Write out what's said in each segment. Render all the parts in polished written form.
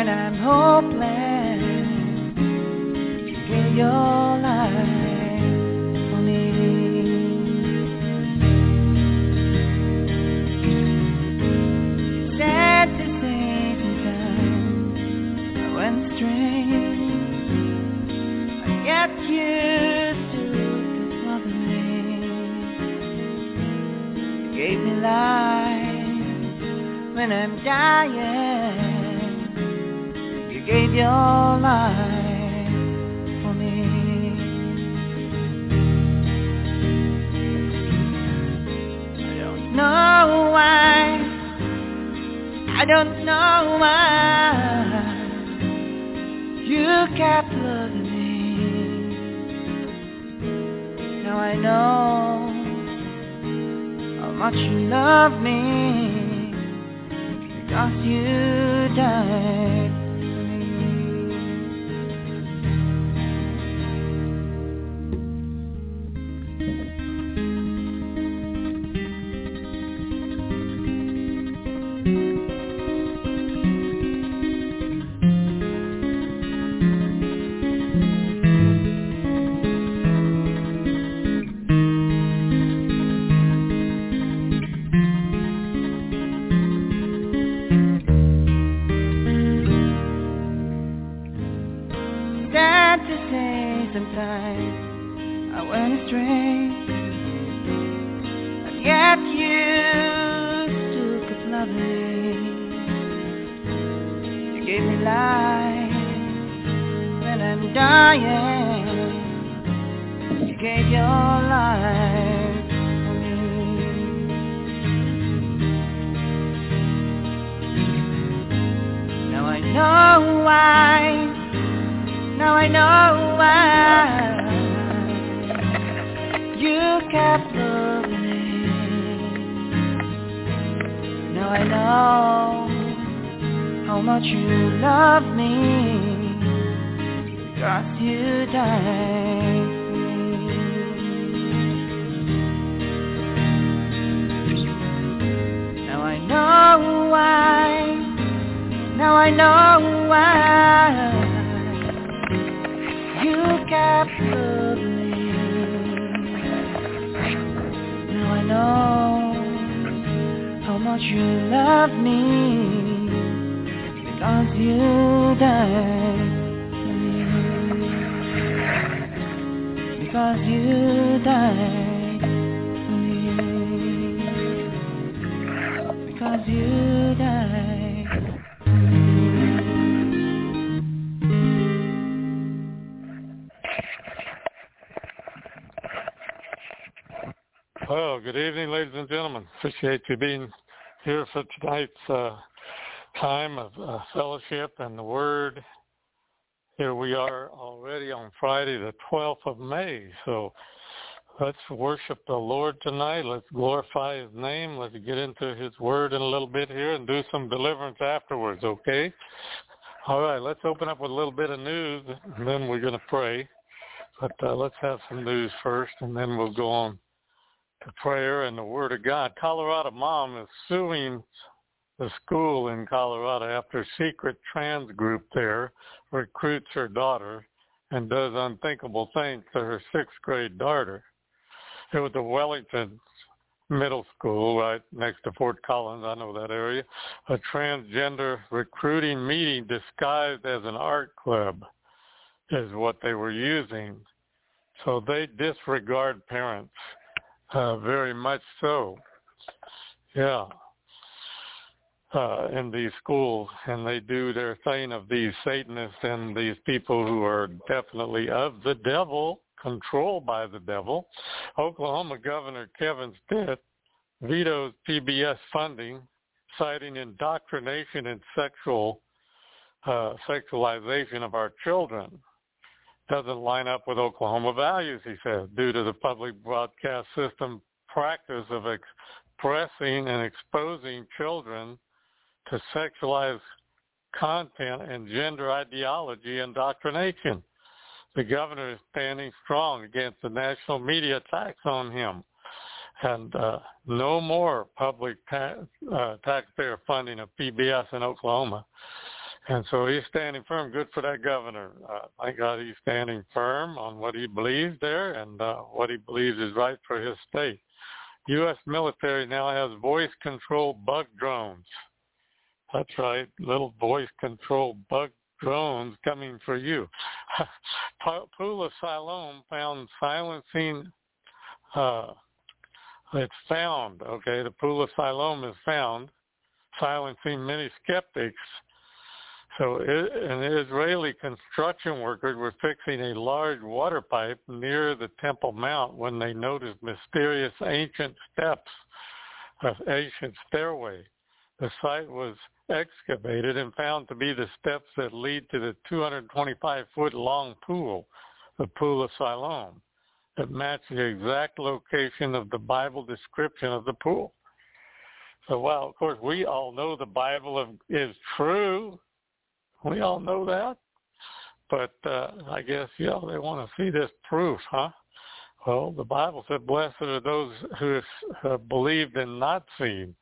when I'm hopeless. You gave your life for me. Sad to say sometimes I went astray. I get used to this loving me. You gave me life when I'm dying. You gave your life for me. I don't know why you kept loving me. Now I know how much you love me, because you died for me. Sad to say sometimes I went astray. I get used to keep loving. You gave me life when I'm dying. You gave your life for me. Now I know why. Now I know why you kept loving me. Now I know how much you love me, because you died for me. Now I know why. Now I know why you kept loving me. Now I know how much you love me, because you died for me. Because you died for me. Because you died for me. Well, good evening, ladies and gentlemen. Appreciate you being here for tonight's time of fellowship and the Word. Here we are already on Friday, the 12th of May. So let's worship the Lord tonight. Let's glorify His name. Let's get into His Word in a little bit here and do some deliverance afterwards, okay? All right, let's open up with a little bit of news, and then we're going to pray. But let's have some news first, and then we'll go on to prayer and the Word of God. Colorado mom is suing the school in Colorado after a secret trans group there recruits her daughter and does unthinkable things to her 6th grade daughter. It was the Wellington Middle School right next to Fort Collins. I know that area. A transgender recruiting meeting disguised as an art club is what they were using. So they disregard parents. Very much so, yeah, in these schools, and they do their thing of these Satanists and these people who are definitely of the devil, controlled by the devil. Oklahoma Governor Kevin Stitt vetoes PBS funding, citing indoctrination and sexualization of our children. Doesn't line up with Oklahoma values, he says, due to the public broadcast system practice of expressing and exposing children to sexualized content and gender ideology indoctrination. The governor is standing strong against the national media attacks on him. And no more public taxpayer funding of PBS in Oklahoma. And so he's standing firm. Good for that governor. Thank God he's standing firm on what he believes there and what he believes is right for his state. U.S. military now has voice-controlled bug drones. That's right, little voice-controlled bug drones coming for you. Pool of Siloam found silencing. It's found. Okay, the Pool of Siloam is found, silencing many skeptics. So an Israeli construction workers were fixing a large water pipe near the Temple Mount when they noticed mysterious ancient steps, an ancient stairway. The site was excavated and found to be the steps that lead to the 225-foot-long pool, the Pool of Siloam, that matched the exact location of the Bible description of the pool. So, well, of course, we all know the Bible is true. We all know that, but I guess, they want to see this proof, huh? Well, the Bible said, blessed are those who have believed and not seen.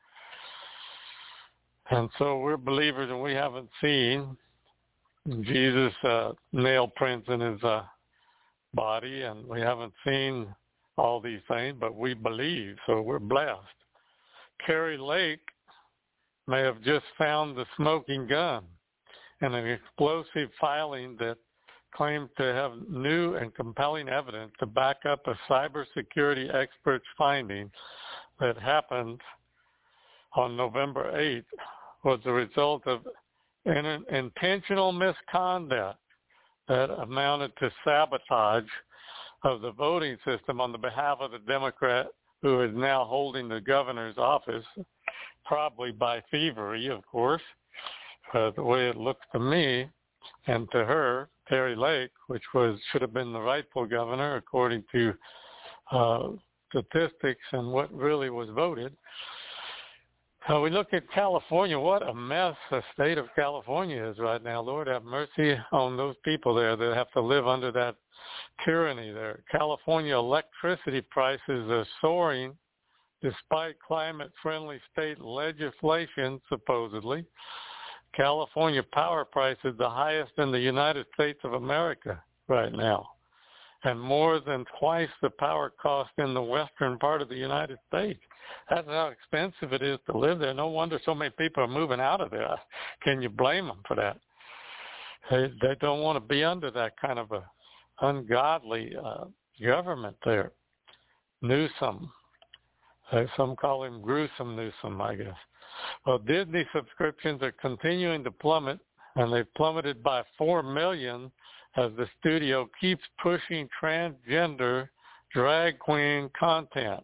And so we're believers and we haven't seen Jesus' nail prints in his body, and we haven't seen all these things, but we believe, so we're blessed. Kari Lake may have just found the smoking gun and an explosive filing that claimed to have new and compelling evidence to back up a cybersecurity expert's finding that happened on November 8th was the result of an intentional misconduct that amounted to sabotage of the voting system on the behalf of the Democrat who is now holding the governor's office, probably by thievery, of course. The way it looks to me and to her, Kari Lake, which should have been the rightful governor according to statistics and what really was voted. We look at California. What a mess the state of California is right now. Lord have mercy on those people there that have to live under that tyranny there. California electricity prices are soaring despite climate-friendly state legislation, supposedly. California power price is the highest in the United States of America right now, and more than twice the power cost in the western part of the United States. That's how expensive it is to live there. No wonder so many people are moving out of there. Can you blame them for that? They don't want to be under that kind of a ungodly government there. Newsom. Some call him gruesome Newsom, I guess. Well, Disney subscriptions are continuing to plummet, and they've plummeted by 4 million as the studio keeps pushing transgender drag queen content.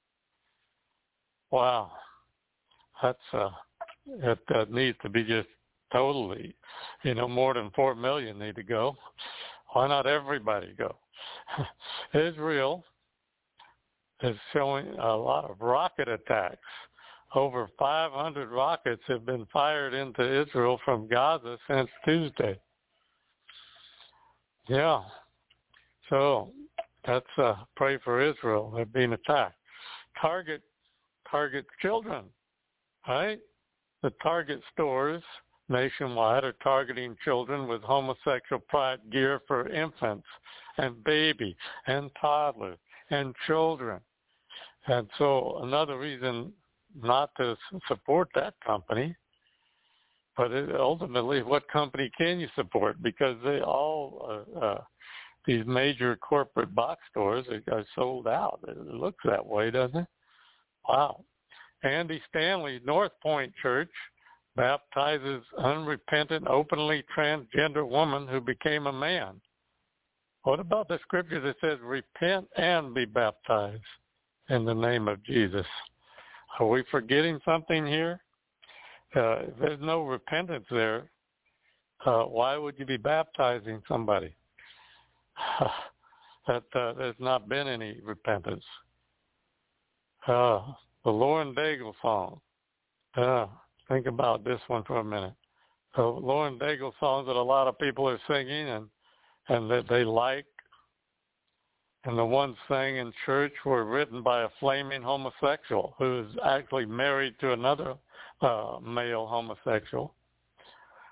Wow. That needs to be just totally, more than 4 million need to go. Why not everybody go? Israel is showing a lot of rocket attacks. Over 500 rockets have been fired into Israel from Gaza since Tuesday. Yeah. So that's pray for Israel. They're being attacked. Target children, right? The Target stores nationwide are targeting children with homosexual pride gear for infants and baby and toddlers and children. And so another reason not to support that company, but ultimately what company can you support? Because they all, these major corporate box stores are sold out. It looks that way, doesn't it? Wow. Andy Stanley, North Point Church, baptizes unrepentant, openly transgender woman who became a man. What about the scripture that says repent and be baptized in the name of Jesus? Are we forgetting something here? If there's no repentance there, why would you be baptizing somebody? There's not been any repentance. The Lauren Daigle song. Think about this one for a minute. The Lauren Daigle songs that a lot of people are singing and that they like, and the ones sang in church were written by a flaming homosexual who is actually married to another male homosexual.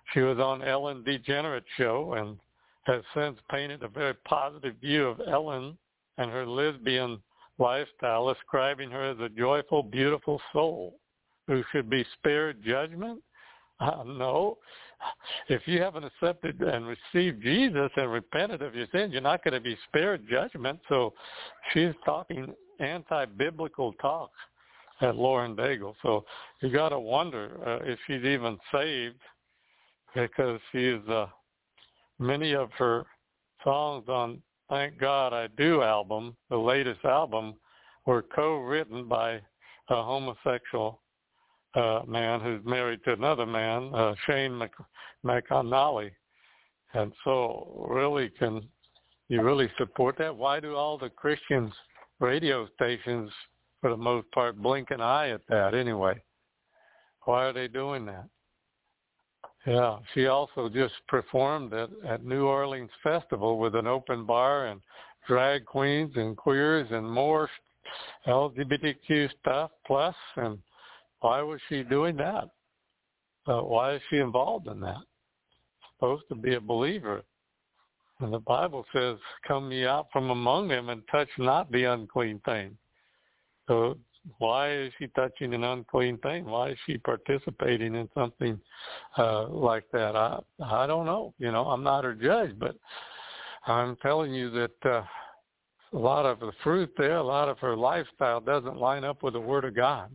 She was on Ellen DeGeneres show and has since painted a very positive view of Ellen and her lesbian lifestyle, ascribing her as a joyful, beautiful soul who should be spared judgment. No. If you haven't accepted and received Jesus and repented of your sins, you're not going to be spared judgment. So she's talking anti-biblical talk at Lauren Daigle. So you got to wonder if she's even saved, because she's many of her songs on Thank God I Do album, the latest album, were co-written by a homosexual man who's married to another man, Shane McAnally. And so really, can you really support that? Why do all the Christians radio stations, for the most part, blink an eye at that anyway? Why are they doing that? Yeah, she also just performed at New Orleans Festival with an open bar and drag queens and queers and more LGBTQ stuff plus. And why was she doing that? Why is she involved in that? Supposed to be a believer. And the Bible says, come ye out from among them and touch not the unclean thing. So why is she touching an unclean thing? Why is she participating in something like that? I don't know. I'm not her judge, but I'm telling you that a lot of the fruit there, a lot of her lifestyle doesn't line up with the Word of God.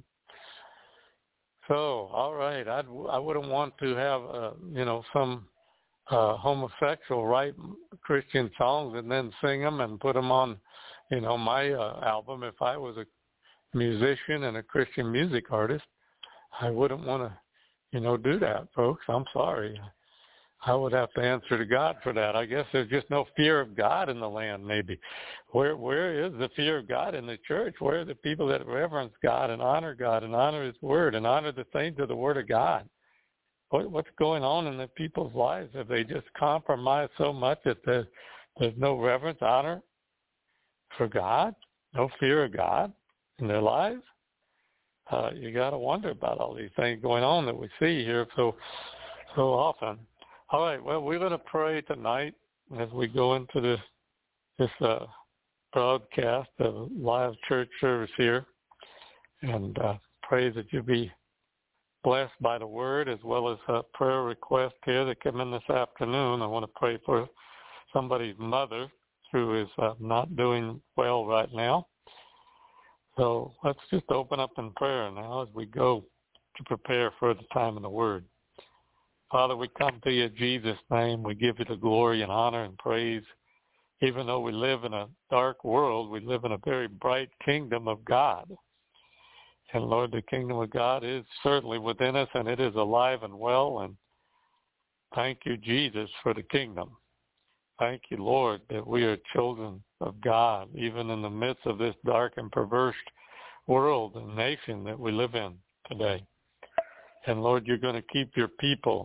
So, all right, I wouldn't want to have, some homosexual write Christian songs and then sing them and put them on, my album. If I was a musician and a Christian music artist, I wouldn't want to, do that, folks. I'm sorry. I would have to answer to God for that. I guess there's just no fear of God in the land, maybe. Where is the fear of God in the church? Where are the people that reverence God and honor His Word and honor the things of the Word of God? What's going on in the people's lives? Have they just compromised so much that there's no reverence, honor for God, no fear of God in their lives? You got to wonder about all these things going on that we see here so often. All right, well, we're going to pray tonight as we go into this broadcast of live church service here, and pray that you'll be blessed by the Word, as well as a prayer request here that came in this afternoon. I want to pray for somebody's mother who is not doing well right now. So let's just open up in prayer now as we go to prepare for the time of the Word. Father, we come to you in Jesus' name. We give you the glory and honor and praise. Even though we live in a dark world, we live in a very bright kingdom of God. And Lord, the kingdom of God is certainly within us, and it is alive and well. And thank you, Jesus, for the kingdom. Thank you, Lord, that we are children of God, even in the midst of this dark and perverse world and nation that we live in today. And Lord, you're going to keep your people.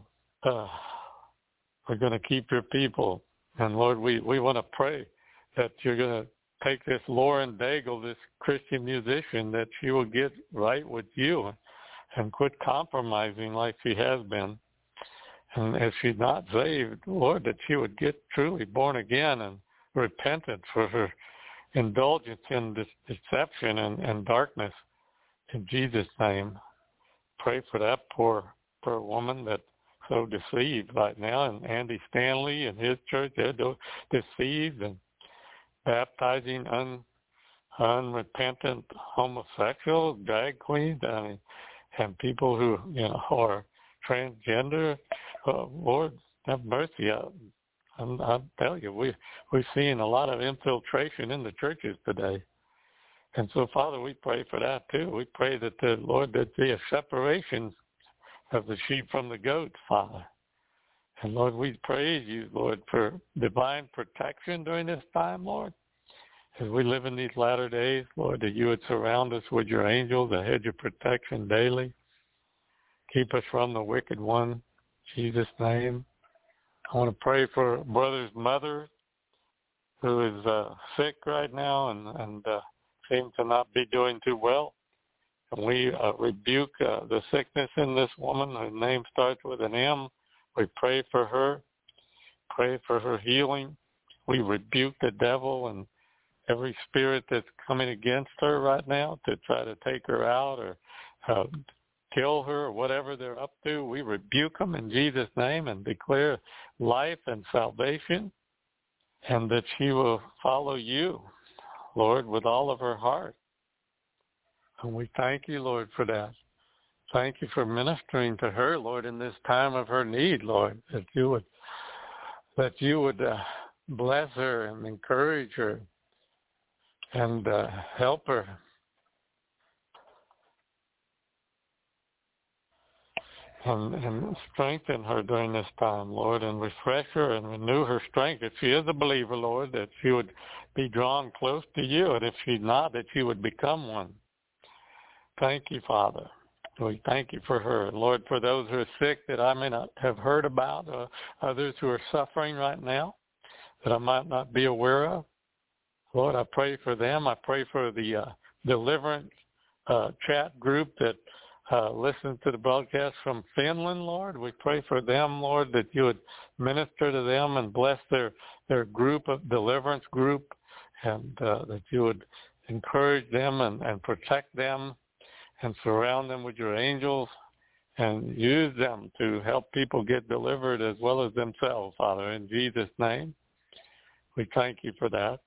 We're going to keep your people. And Lord, we want to pray that you're going to take this Lauren Daigle, this Christian musician, that she will get right with you and quit compromising like she has been. And if she's not saved, Lord, that she would get truly born again and repentant for her indulgence in this deception and darkness. In Jesus' name, pray for that poor woman that's so deceived right now. And Andy Stanley and his church, they're deceived and baptizing unrepentant homosexuals, drag queens, and people who are transgender. Lord, have mercy. I'll tell you, we're seeing a lot of infiltration in the churches today. And so, Father, we pray for that too. We pray that the Lord, that be a separation of the sheep from the goats, Father. And Lord, we praise you, Lord, for divine protection during this time, Lord. As we live in these latter days, Lord, that you would surround us with your angels, a hedge of protection daily. Keep us from the wicked one. In Jesus' name. I want to pray for brother's mother who is sick right now and seems to not be doing too well. And we rebuke the sickness in this woman. Her name starts with an M. We pray for her. Pray for her healing. We rebuke the devil and every spirit that's coming against her right now to try to take her out or kill her or whatever they're up to. We rebuke them in Jesus' name and declare life and salvation, and that she will follow you, Lord, with all of her heart. And we thank you, Lord, for that. Thank you for ministering to her, Lord, in this time of her need, Lord, that you would bless her and encourage her and help her. And strengthen her during this time, Lord, and refresh her and renew her strength. If she is a believer, Lord, that she would be drawn close to you, and if she's not, that she would become one. Thank you, Father. We thank you for her. Lord, for those who are sick that I may not have heard about, others who are suffering right now that I might not be aware of, Lord, I pray for them. I pray for the deliverance chat group that listens to the broadcast from Finland, Lord. We pray for them, Lord, that you would minister to them and bless their group of deliverance group, and that you would encourage them and protect them and surround them with your angels and use them to help people get delivered as well as themselves, Father, in Jesus' name. We thank you for that.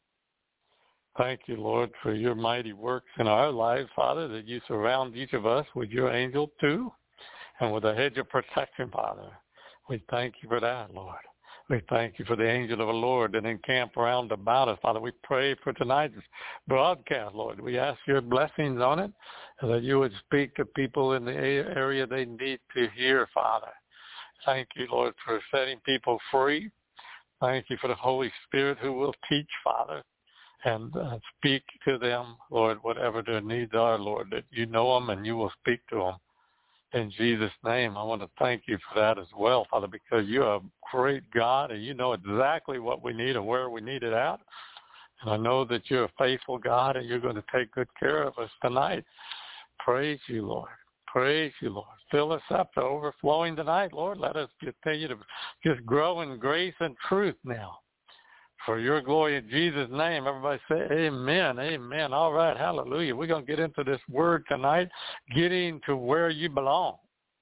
Thank you, Lord, for your mighty works in our lives, Father, that you surround each of us with your angel too, and with a hedge of protection, Father. We thank you for that, Lord. We thank you for the angel of the Lord that encamp round about us, Father. We pray for tonight's broadcast, Lord. We ask your blessings on it, and that you would speak to people in the area they need to hear, Father. Thank you, Lord, for setting people free. Thank you for the Holy Spirit who will teach, Father, and speak to them, Lord, whatever their needs are, Lord, that you know them and you will speak to them. In Jesus' name, I want to thank you for that as well, Father, because you're a great God and you know exactly what we need and where we need it at. And I know that you're a faithful God and you're going to take good care of us tonight. Praise you, Lord. Praise you, Lord. Fill us up to overflowing tonight, Lord. Let us continue to just grow in grace and truth now. For your glory in Jesus' name, everybody say amen, amen. All right, hallelujah. We're going to get into this word tonight, getting to where you belong.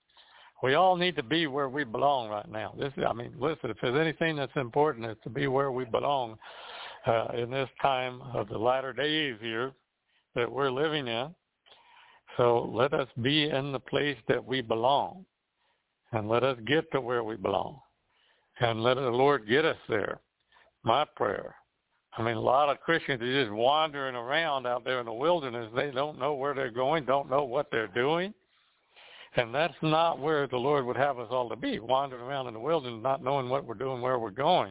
We all need to be where we belong right now. Listen, if there's anything that's important, it's to be where we belong in this time of the latter days here that we're living in. So let us be in the place that we belong, and let us get to where we belong, and let the Lord get us there. My prayer. A lot of Christians are just wandering around out there in the wilderness. They don't know where they're going, don't know what they're doing. And that's not where the Lord would have us all to be, wandering around in the wilderness, not knowing what we're doing, where we're going.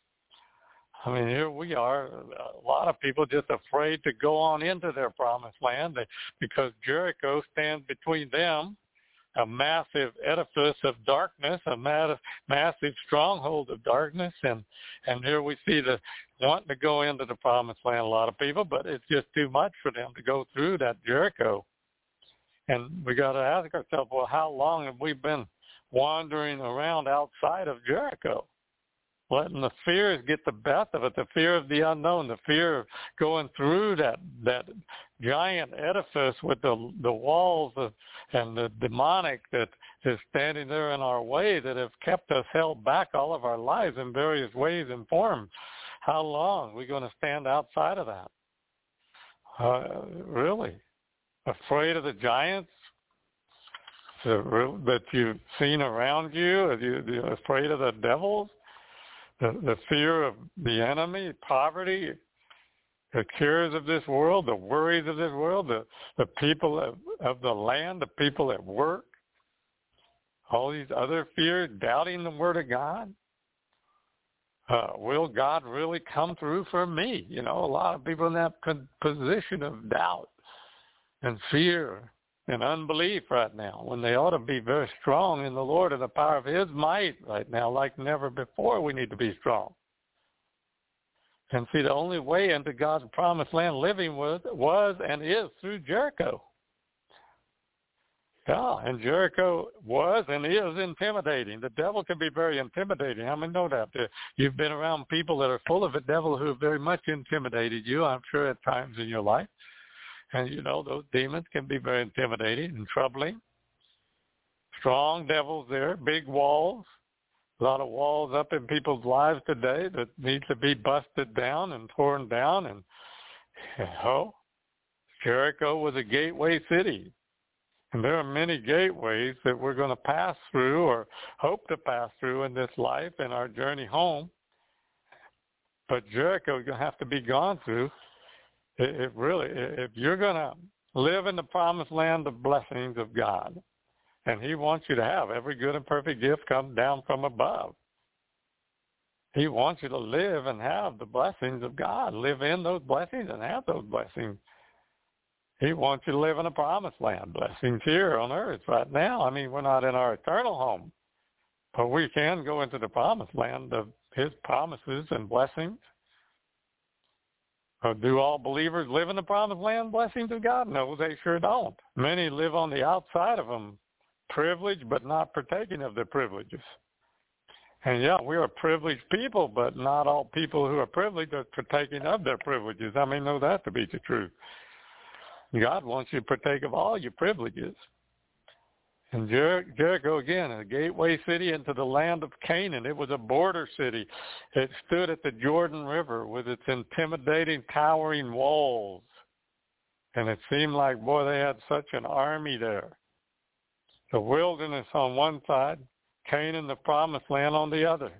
Here we are, a lot of people just afraid to go on into their promised land because Jericho stands between them, a massive edifice of darkness, a massive stronghold of darkness, and here we see the wanting to go into the promised land, a lot of people, but it's just too much for them to go through that Jericho. And we got to ask ourselves, well, how long have we been wandering around outside of Jericho? Letting the fears get the best of it, the fear of the unknown, the fear of going through that giant edifice with the walls and the demonic that is standing there in our way that have kept us held back all of our lives in various ways and forms. How long are we going to stand outside of that? Really? Afraid of the giants that you've seen around you? Are you afraid of the devils? The fear of the enemy, poverty, the cares of this world, the worries of this world, the people of the land, the people at work, all these other fears, doubting the word of God. Will God really come through for me? A lot of people in that position of doubt and fear and unbelief right now, when they ought to be very strong in the Lord and the power of his might right now, like never before. We need to be strong. And see, the only way into God's promised land living was and is through Jericho. Yeah, and Jericho was and is intimidating. The devil can be very intimidating. How many know that? You've been around people that are full of the devil who have very much intimidated you, I'm sure, at times in your life. And, you know, those demons can be very intimidating and troubling. Strong devils there, big walls. A lot of walls up in people's lives today that need to be busted down and torn down. And, you know, Jericho was a gateway city. And there are many gateways that we're going to pass through or hope to pass through in this life in our journey home. But Jericho is going to have to be gone through. It really, if you're going to live in the promised land of blessings of God, and he wants you to have every good and perfect gift come down from above. He wants you to live and have the blessings of God, live in those blessings and have those blessings. He wants you to live in a promised land, blessings here on earth right now. I mean, we're not in our eternal home, but we can go into the promised land of his promises and blessings. Do all believers live in the promised land, blessings of God? No, they sure don't. Many live on the outside of them, privileged but not partaking of their privileges. And yeah, we are privileged people, but not all people who are privileged are partaking of their privileges. I mean, know that to be the truth. God wants you to partake of all your privileges. And Jericho, again, a gateway city into the land of Canaan. It was a border city. It stood at the Jordan River with its intimidating, towering walls. And it seemed like, boy, they had such an army there. The wilderness on one side, Canaan, the promised land, on the other.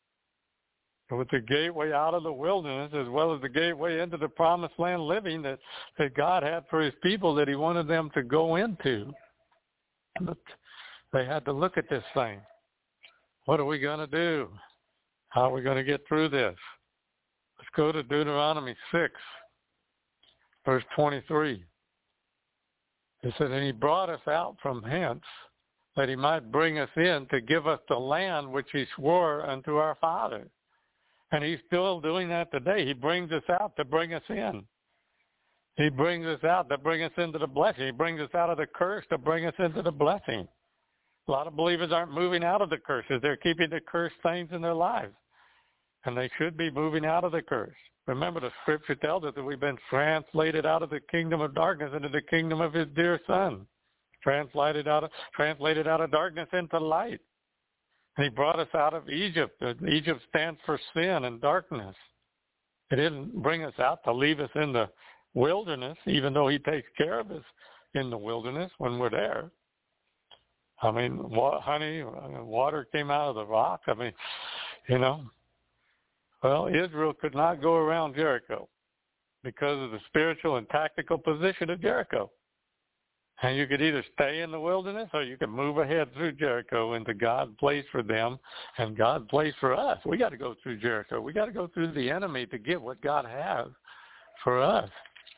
It was the gateway out of the wilderness as well as the gateway into the promised land living that God had for his people that he wanted them to go into. But they had to look at this thing. What are we going to do? How are we going to get through this? Let's go to Deuteronomy 6, verse 23. It said, and he brought us out from hence, that he might bring us in to give us the land which he swore unto our fathers. And he's still doing that today. He brings us out to bring us in. He brings us out to bring us into the blessing. He brings us out of the curse to bring us into the blessing. A lot of believers aren't moving out of the curses. They're keeping the cursed things in their lives. And they should be moving out of the curse. Remember, the scripture tells us that we've been translated out of the kingdom of darkness into the kingdom of his dear Son. Translated out of darkness into light. And he brought us out of Egypt. Egypt stands for sin and darkness. He didn't bring us out to leave us in the wilderness, even though he takes care of us in the wilderness when we're there. I mean, honey, water came out of the rock. I mean, you know. Well, Israel could not go around Jericho because of the spiritual and tactical position of Jericho. And you could either stay in the wilderness or you could move ahead through Jericho into God's place for them and God's place for us. We got to go through Jericho. We got to go through the enemy to get what God has for us.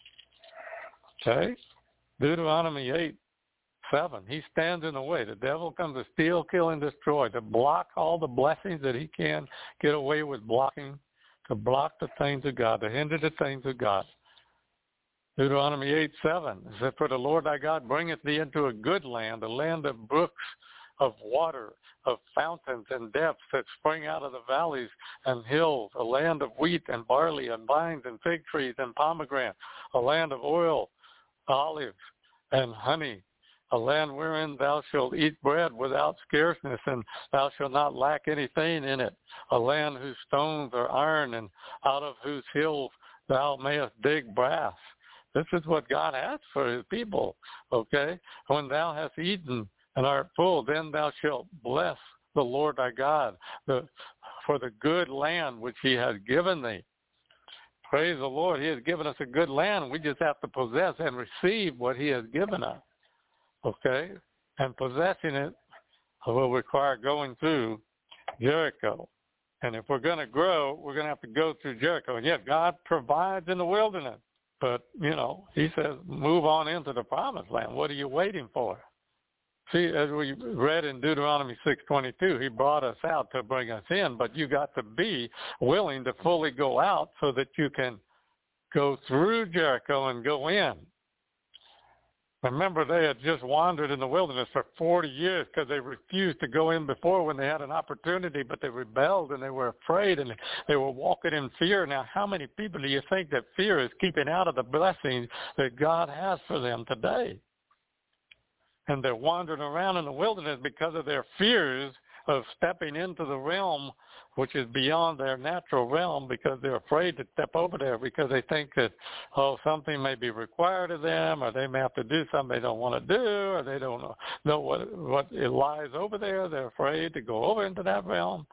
Okay? Deuteronomy 8:7. He stands in the way. The devil comes to steal, kill, and destroy, to block all the blessings that he can get away with blocking, to block the things of God, to hinder the things of God. Deuteronomy 8:7 says, for the Lord thy God bringeth thee into a good land, a land of brooks of water, of fountains and depths that spring out of the valleys and hills, a land of wheat and barley and vines and fig trees and pomegranates, a land of oil, olives, and honey, a land wherein thou shalt eat bread without scarceness, and thou shalt not lack anything in it, a land whose stones are iron, and out of whose hills thou mayest dig brass. This is what God has for his people, okay? When thou hast eaten and art full, then thou shalt bless the Lord thy God for the good land which he has given thee. Praise the Lord. He has given us a good land. We just have to possess and receive what he has given us, okay? And possessing it will require going through Jericho. And if we're going to grow, we're going to have to go through Jericho. And yet God provides in the wilderness. But, you know, he says, move on into the promised land. What are you waiting for? See, as we read in Deuteronomy 6:22, he brought us out to bring us in, but you got to be willing to fully go out so that you can go through Jericho and go in. Remember, they had just wandered in the wilderness for 40 years because they refused to go in before when they had an opportunity, but they rebelled and they were afraid and they were walking in fear. Now, how many people do you think that fear is keeping out of the blessings that God has for them today? And they're wandering around in the wilderness because of their fears of stepping into the realm which is beyond their natural realm, because they're afraid to step over there because they think that, something may be required of them, or they may have to do something they don't want to do, or they don't know what it lies over there. They're afraid to go over into that realm.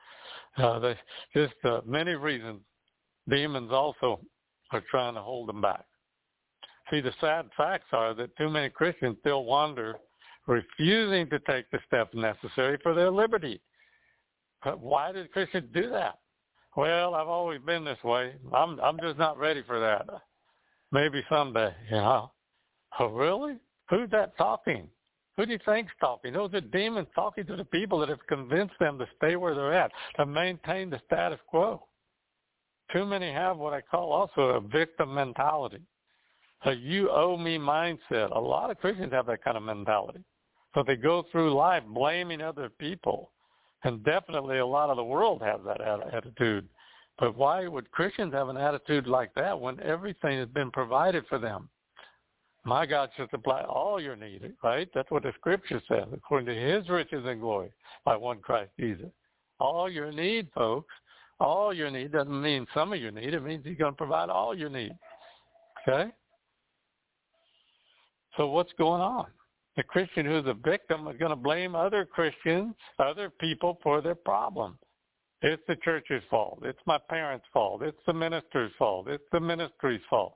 Many reasons. Demons also are trying to hold them back. See, the sad facts are that too many Christians still wander, refusing to take the steps necessary for their liberty. But why did Christians do that? Well, I've always been this way. I'm just not ready for that. Maybe someday, Oh, really? Who's that talking? Who do you think's talking? Those are demons talking to the people that have convinced them to stay where they're at, to maintain the status quo. Too many have what I call also a victim mentality, a you owe me mindset. A lot of Christians have that kind of mentality. So they go through life blaming other people. And definitely a lot of the world has that attitude. But why would Christians have an attitude like that when everything has been provided for them? My God shall supply all your need, right? That's what the scripture says, according to his riches and glory by one Christ Jesus. All your need, folks, all your need doesn't mean some of your need. It means he's going to provide all your need. Okay? So what's going on? The Christian who's a victim is going to blame other Christians, other people for their problems. It's the church's fault. It's my parents' fault. It's the minister's fault. It's the ministry's fault.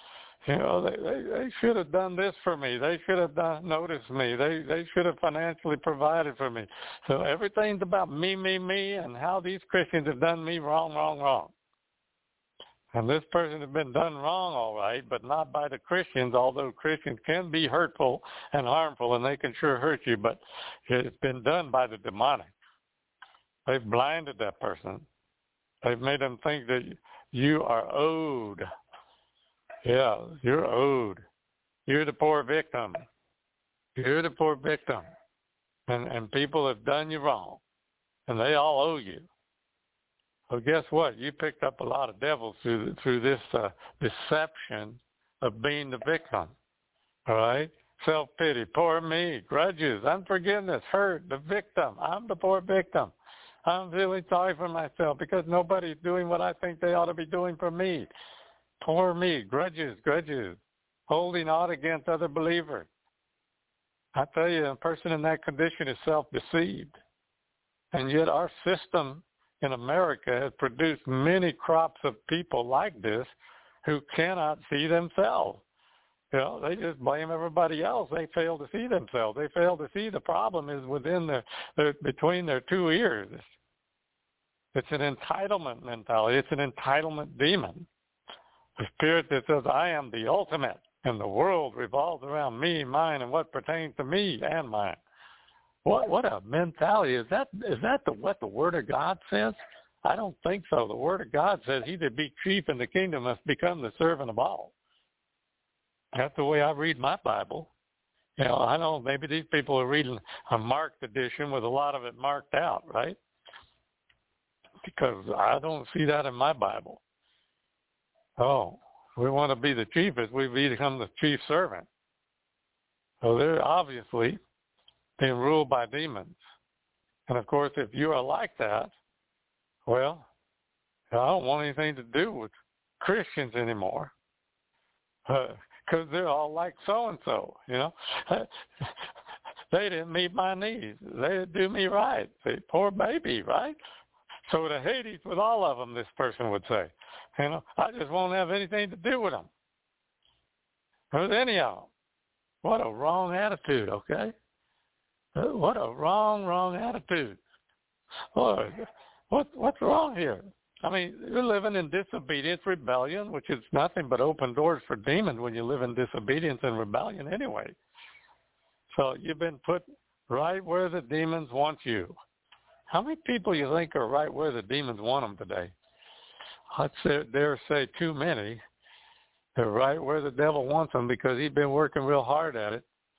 They should have done this for me. They should have noticed me. They should have financially provided for me. So everything's about me, and how these Christians have done me wrong. And this person has been done wrong, all right, but not by the Christians, although Christians can be hurtful and harmful, and they can sure hurt you, but it's been done by the demonic. They've blinded that person. They've made them think that you are owed. Yeah, you're owed. You're the poor victim. You're the poor victim. And people have done you wrong, and they all owe you. Well, guess what? You picked up a lot of devils through this deception of being the victim. All right? Self-pity, poor me, grudges, unforgiveness, hurt, the victim. I'm the poor victim. I'm really sorry for myself because nobody's doing what I think they ought to be doing for me. Poor me, grudges, holding out against other believers. I tell you, a person in that condition is self-deceived. And yet our system in America has produced many crops of people like this who cannot see themselves. They just blame everybody else. They fail to see themselves. They fail to see the problem is within between their two ears. It's an entitlement mentality. It's an entitlement demon. The spirit that says, I am the ultimate, and the world revolves around me, mine, and what pertains to me and mine. What a mentality. Is that what the Word of God says? I don't think so. The Word of God says he that be chief in the kingdom must become the servant of all. That's the way I read my Bible. I know maybe these people are reading a marked edition with a lot of it marked out, right? Because I don't see that in my Bible. Oh, we want to be the chiefest. We become the chief servant. So they're obviously being ruled by demons. And of course, if you are like that, well, I don't want anything to do with Christians anymore. Because they're all like so-and-so, They didn't meet my needs. They didn't do me right. See, poor baby, right? So to Hades with all of them, this person would say. I just won't have anything to do with them. With any of them. What a wrong attitude, okay? What a wrong attitude. Lord, what's wrong here? I mean, you're living in disobedience, rebellion, which is nothing but open doors for demons when you live in disobedience and rebellion anyway. So you've been put right where the demons want you. How many people you think are right where the demons want them today? I'd dare say too many. They're right where the devil wants them because he's been working real hard at it.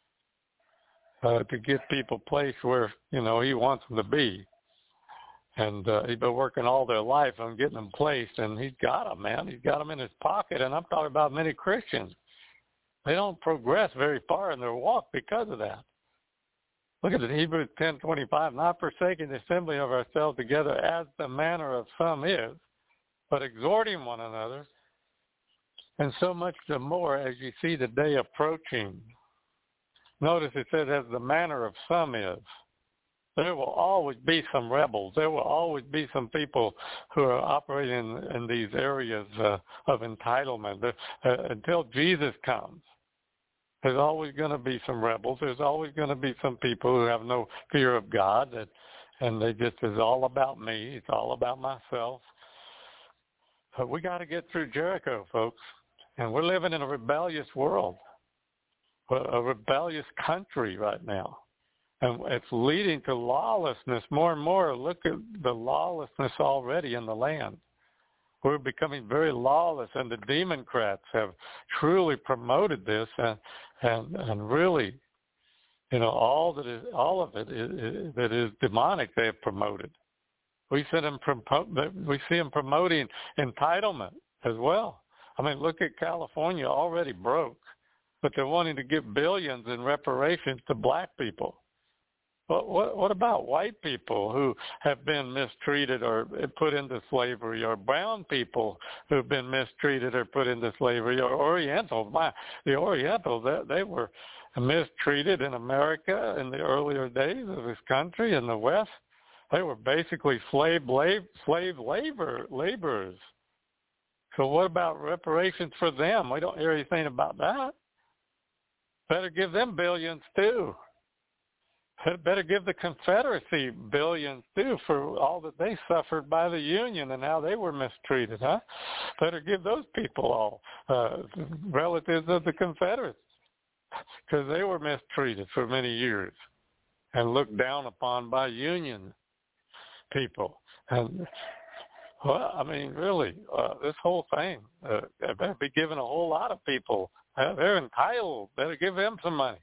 to get people placed where, he wants them to be. And he's been working all their life on getting them placed, and he's got them, man. He's got them in his pocket, and I'm talking about many Christians. They don't progress very far in their walk because of that. Look at it, Hebrews 10:25, not forsaking the assembly of ourselves together as the manner of some is, but exhorting one another, and so much the more as you see the day approaching. Notice it says as the manner of some is. There will always be some rebels. There will always be some people who are operating in these areas of entitlement until Jesus comes. There's always going to be some rebels. There's always going to be some people who have no fear of God, and they just, it's all about me. It's all about myself. But we got to get through Jericho, folks. And we're living in a rebellious world, a rebellious country right now. And it's leading to lawlessness more and more. Look at the lawlessness already in the land. We're becoming very lawless, and the Democrats have truly promoted this, and really, all of it that is demonic they have promoted. We see them promoting entitlement as well. I mean, look at California, already broke, but they're wanting to give billions in reparations to black people. But what about white people who have been mistreated or put into slavery, or brown people who've been mistreated or put into slavery, or Orientals? The Orientals, they were mistreated in America in the earlier days of this country in the West. They were basically slave laborers. So what about reparations for them? We don't hear anything about that. Better give them billions too. Better give the Confederacy billions too for all that they suffered by the Union and how they were mistreated, huh? Better give those people all relatives of the Confederates, because they were mistreated for many years and looked down upon by Union people. And well, I mean, really, this whole thing, better be giving a whole lot of people. They're entitled. Better give them some money.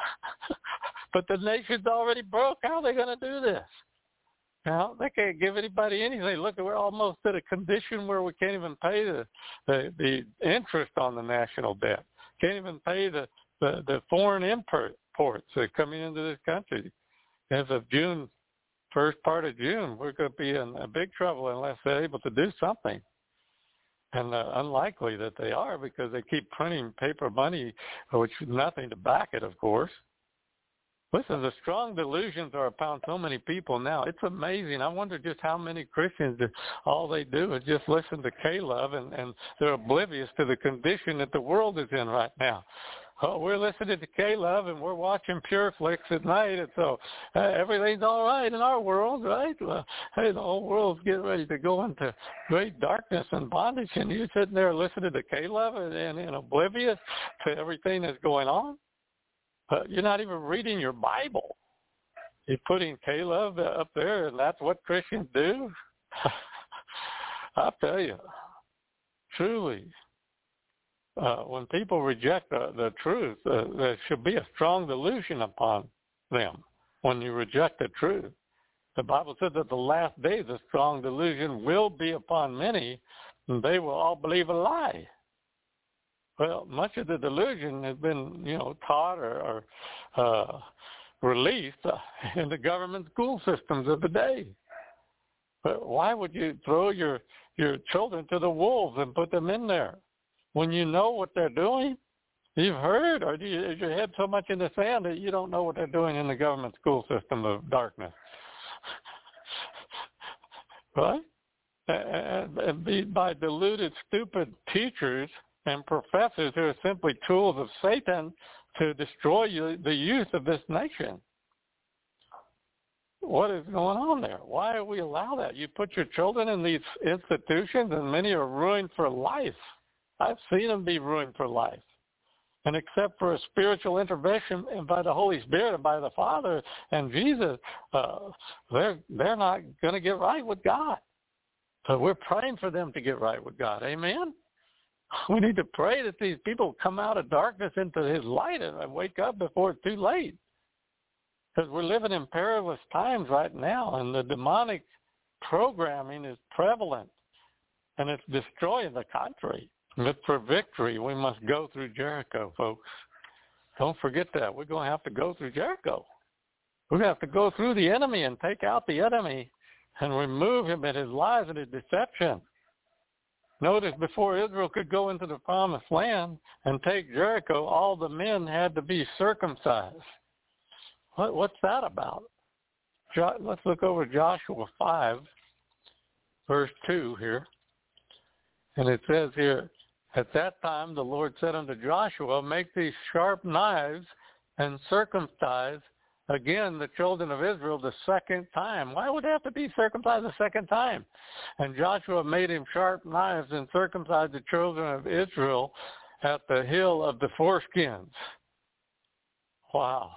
But the nation's already broke. How are they going to do this? They can't give anybody anything. Look, we're almost at a condition where we can't even pay the interest on the national debt. Can't even pay the foreign imports that are coming into this country. As of June, first part of June, we're going to be in big trouble unless they're able to do something. And unlikely that they are, because they keep printing paper money, which is nothing to back it, of course. Listen, the strong delusions are upon so many people now. It's amazing. I wonder just how many Christians, all they do is just listen to K-Love, and they're oblivious to the condition that the world is in right now. Oh, we're listening to K-Love, and we're watching Pure Flix at night, and so everything's all right in our world, right? Well, hey, the whole world's getting ready to go into great darkness and bondage, and you're sitting there listening to K-Love and oblivious to everything that's going on. You're not even reading your Bible. You're putting K-Love up there, and that's what Christians do? I'll tell you, truly, when people reject the truth, there should be a strong delusion upon them when you reject the truth. The Bible says that the last days a strong delusion will be upon many, and they will all believe a lie. Well, much of the delusion has been, taught or released in the government school systems of the day. But why would you throw your children to the wolves and put them in there when you know what they're doing? You've heard, or is your head so much in the sand that you don't know what they're doing in the government school system of darkness? Right? And by deluded, stupid teachers and professors who are simply tools of Satan to destroy the youth of this nation. What is going on there? Why do we allow that? You put your children in these institutions, and many are ruined for life. I've seen them be ruined for life. And except for a spiritual intervention by the Holy Spirit and by the Father and Jesus, they're not going to get right with God. So we're praying for them to get right with God. Amen? We need to pray that these people come out of darkness into his light and wake up before it's too late. Because we're living in perilous times right now, and the demonic programming is prevalent, and it's destroying the country. But for victory, we must go through Jericho, folks. Don't forget that. We're going to have to go through Jericho. We're going to have to go through the enemy and take out the enemy and remove him and his lies and his deception. Notice before Israel could go into the promised land and take Jericho, all the men had to be circumcised. What's that about? Let's look over Joshua 5, verse 2 here. And it says here, at that time the Lord said unto Joshua, make these sharp knives and circumcise again the children of Israel the second time. Why would they have to be circumcised the second time? And Joshua made him sharp knives and circumcised the children of Israel at the hill of the foreskins. Wow.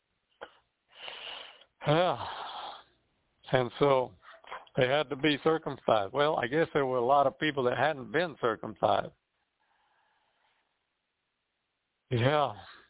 Yeah. And so they had to be circumcised. Well, I guess there were a lot of people that hadn't been circumcised. Yeah.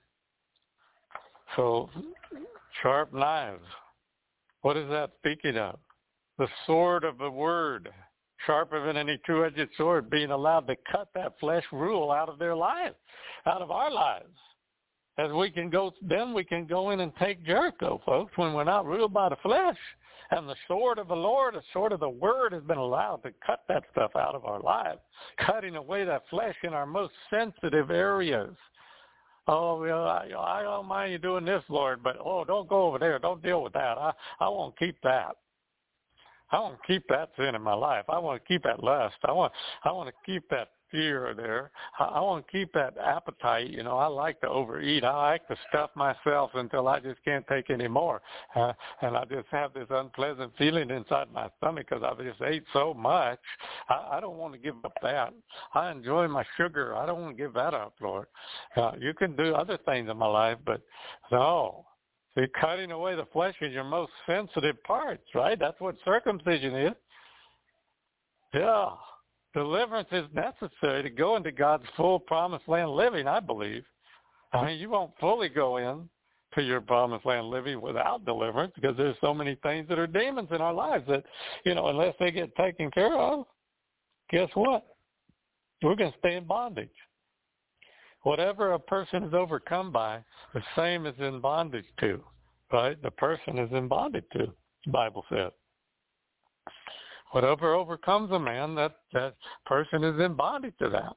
So, sharp knives. What is that speaking of? The sword of the word, sharper than any two-edged sword, being allowed to cut that flesh rule out of their lives, out of our lives. As we can go, then we can go in and take Jericho, folks, when we're not ruled by the flesh. And the sword of the Lord, the sword of the word, has been allowed to cut that stuff out of our lives, cutting away that flesh in our most sensitive areas. Oh, well, I don't mind you doing this, Lord, but, don't go over there. Don't deal with that. I want to keep that. I want to keep that sin in my life. I want to keep that lust. I want to keep that fear there. I want to keep that appetite. I like to overeat. I like to stuff myself until I just can't take any more. And I just have this unpleasant feeling inside my stomach because I've just ate so much. I don't want to give up that. I enjoy my sugar. I don't want to give that up, Lord. You can do other things in my life, but no. See, cutting away the flesh is your most sensitive parts, right? That's what circumcision is. Yeah. Deliverance is necessary to go into God's full promised land living, I believe. I mean, you won't fully go in to your promised land living without deliverance because there's so many things that are demons in our lives that, unless they get taken care of, guess what? We're going to stay in bondage. Whatever a person is overcome by, the same is in bondage to, right? The person is in bondage to, the Bible says. Whatever overcomes a man, that person is in bondage to that.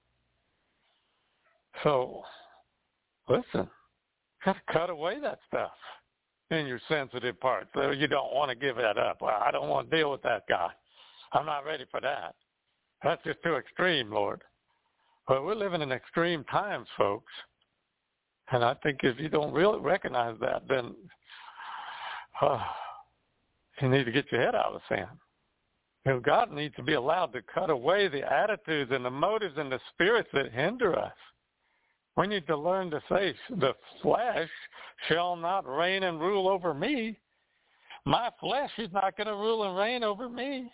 So, listen, you got to cut away that stuff in your sensitive parts. So you don't want to give that up. Well, I don't want to deal with that guy. I'm not ready for that. That's just too extreme, Lord. But we're living in extreme times, folks. And I think if you don't really recognize that, then you need to get your head out of the sand. God needs to be allowed to cut away the attitudes and the motives and the spirits that hinder us. We need to learn to say, the flesh shall not reign and rule over me. My flesh is not going to rule and reign over me.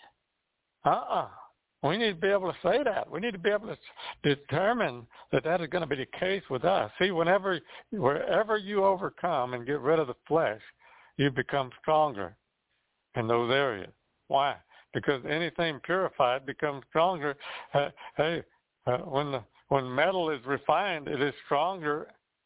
We need to be able to say that. We need to be able to determine that is going to be the case with us. See, wherever you overcome and get rid of the flesh, you become stronger in those areas. Why? Because anything purified becomes stronger. When metal is refined, it is stronger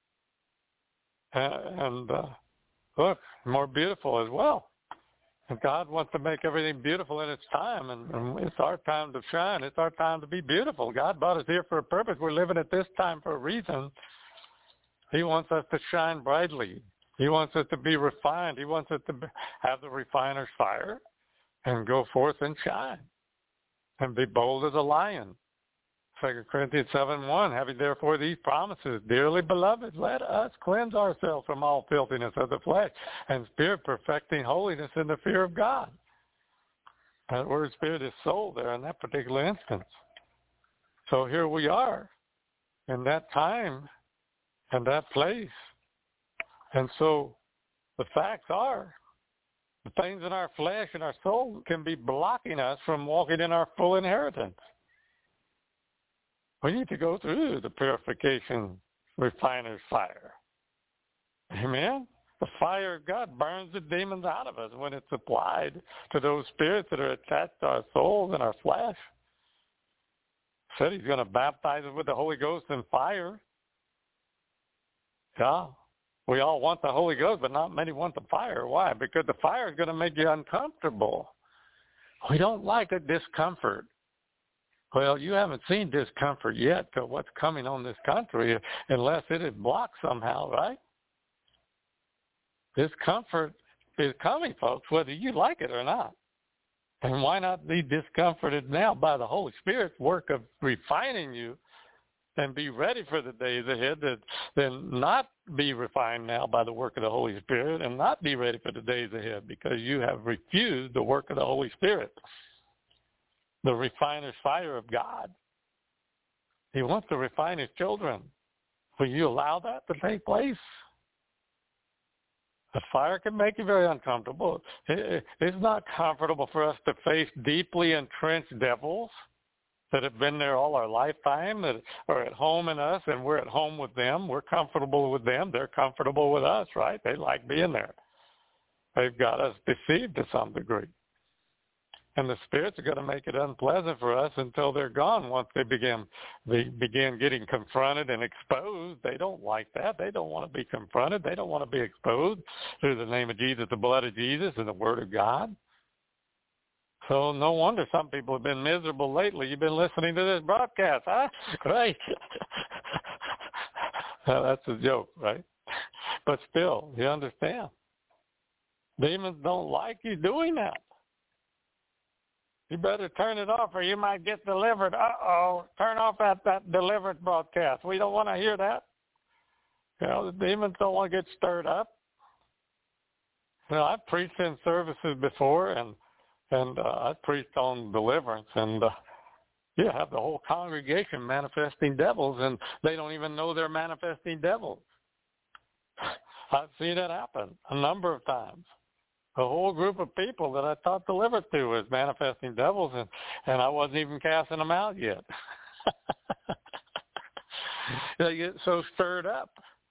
and look, more beautiful as well. And God wants to make everything beautiful in its time, and it's our time to shine. It's our time to be beautiful. God brought us here for a purpose. We're living at this time for a reason. He wants us to shine brightly. He wants us to be refined. He wants us to have the refiner's fire and go forth and shine and be bold as a lion. 2 Corinthians 7:1, having therefore these promises, dearly beloved, let us cleanse ourselves from all filthiness of the flesh and spirit, perfecting holiness in the fear of God. That word spirit is soul there in that particular instance. So here we are in that time and that place. And so the facts are, the things in our flesh and our soul can be blocking us from walking in our full inheritance. We need to go through the purification refiner's fire. Amen? The fire of God burns the demons out of us when it's applied to those spirits that are attached to our souls and our flesh. Said he's going to baptize us with the Holy Ghost and fire. Yeah. We all want the Holy Ghost, but not many want the fire. Why? Because the fire is going to make you uncomfortable. We don't like a discomfort. Well, you haven't seen discomfort yet to what's coming on this country unless it is blocked somehow, right? Discomfort is coming, folks, whether you like it or not. And why not be discomforted now by the Holy Spirit's work of refining you and be ready for the days ahead, then not be refined now by the work of the Holy Spirit and not be ready for the days ahead because you have refused the work of the Holy Spirit, the refiner's fire of God. He wants to refine his children. Will you allow that to take place? The fire can make you very uncomfortable. It's not comfortable for us to face deeply entrenched devils that have been there all our lifetime, that are at home in us, and we're at home with them. We're comfortable with them. They're comfortable with us, right? They like being there. They've got us deceived to some degree. And the spirits are going to make it unpleasant for us until they're gone. Once they begin getting confronted and exposed, they don't like that. They don't want to be confronted. They don't want to be exposed through the name of Jesus, the blood of Jesus, and the Word of God. So no wonder some people have been miserable lately. You've been listening to this broadcast, huh? Right. That's a joke, right? But still, you understand. Demons don't like you doing that. You better turn it off or you might get delivered. Uh-oh, turn off that deliverance broadcast. We don't want to hear that. You know, the demons don't want to get stirred up. You know, I've preached in services before, and I preached on deliverance, and you have the whole congregation manifesting devils, and they don't even know they're manifesting devils. I've seen it happen a number of times. A whole group of people that I taught deliverance to was manifesting devils, and I wasn't even casting them out yet. They get so stirred up.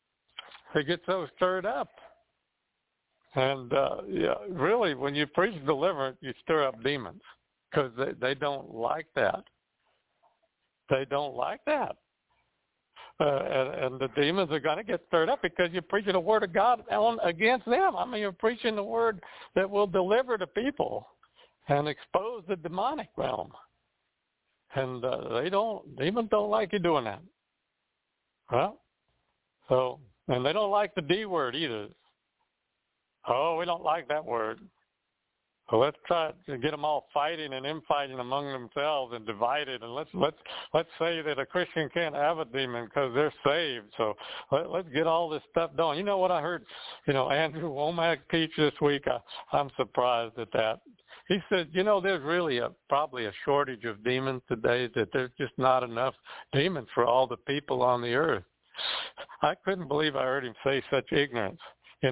And really, when you preach deliverance, you stir up demons because they don't like that. They don't like that. And the demons are going to get stirred up because you're preaching the word of God against them. I mean, you're preaching the word that will deliver the people and expose the demonic realm. And demons don't like you doing that. Well, and they don't like the D word either. Oh, we don't like that word. So let's try to get them all fighting and infighting among themselves and divided. And let's say that a Christian can't have a demon because they're saved. So let's get all this stuff done. You know what I heard? Andrew Womack teach this week. I'm surprised at that. He said, there's really probably a shortage of demons today. That there's just not enough demons for all the people on the earth. I couldn't believe I heard him say such ignorance. He's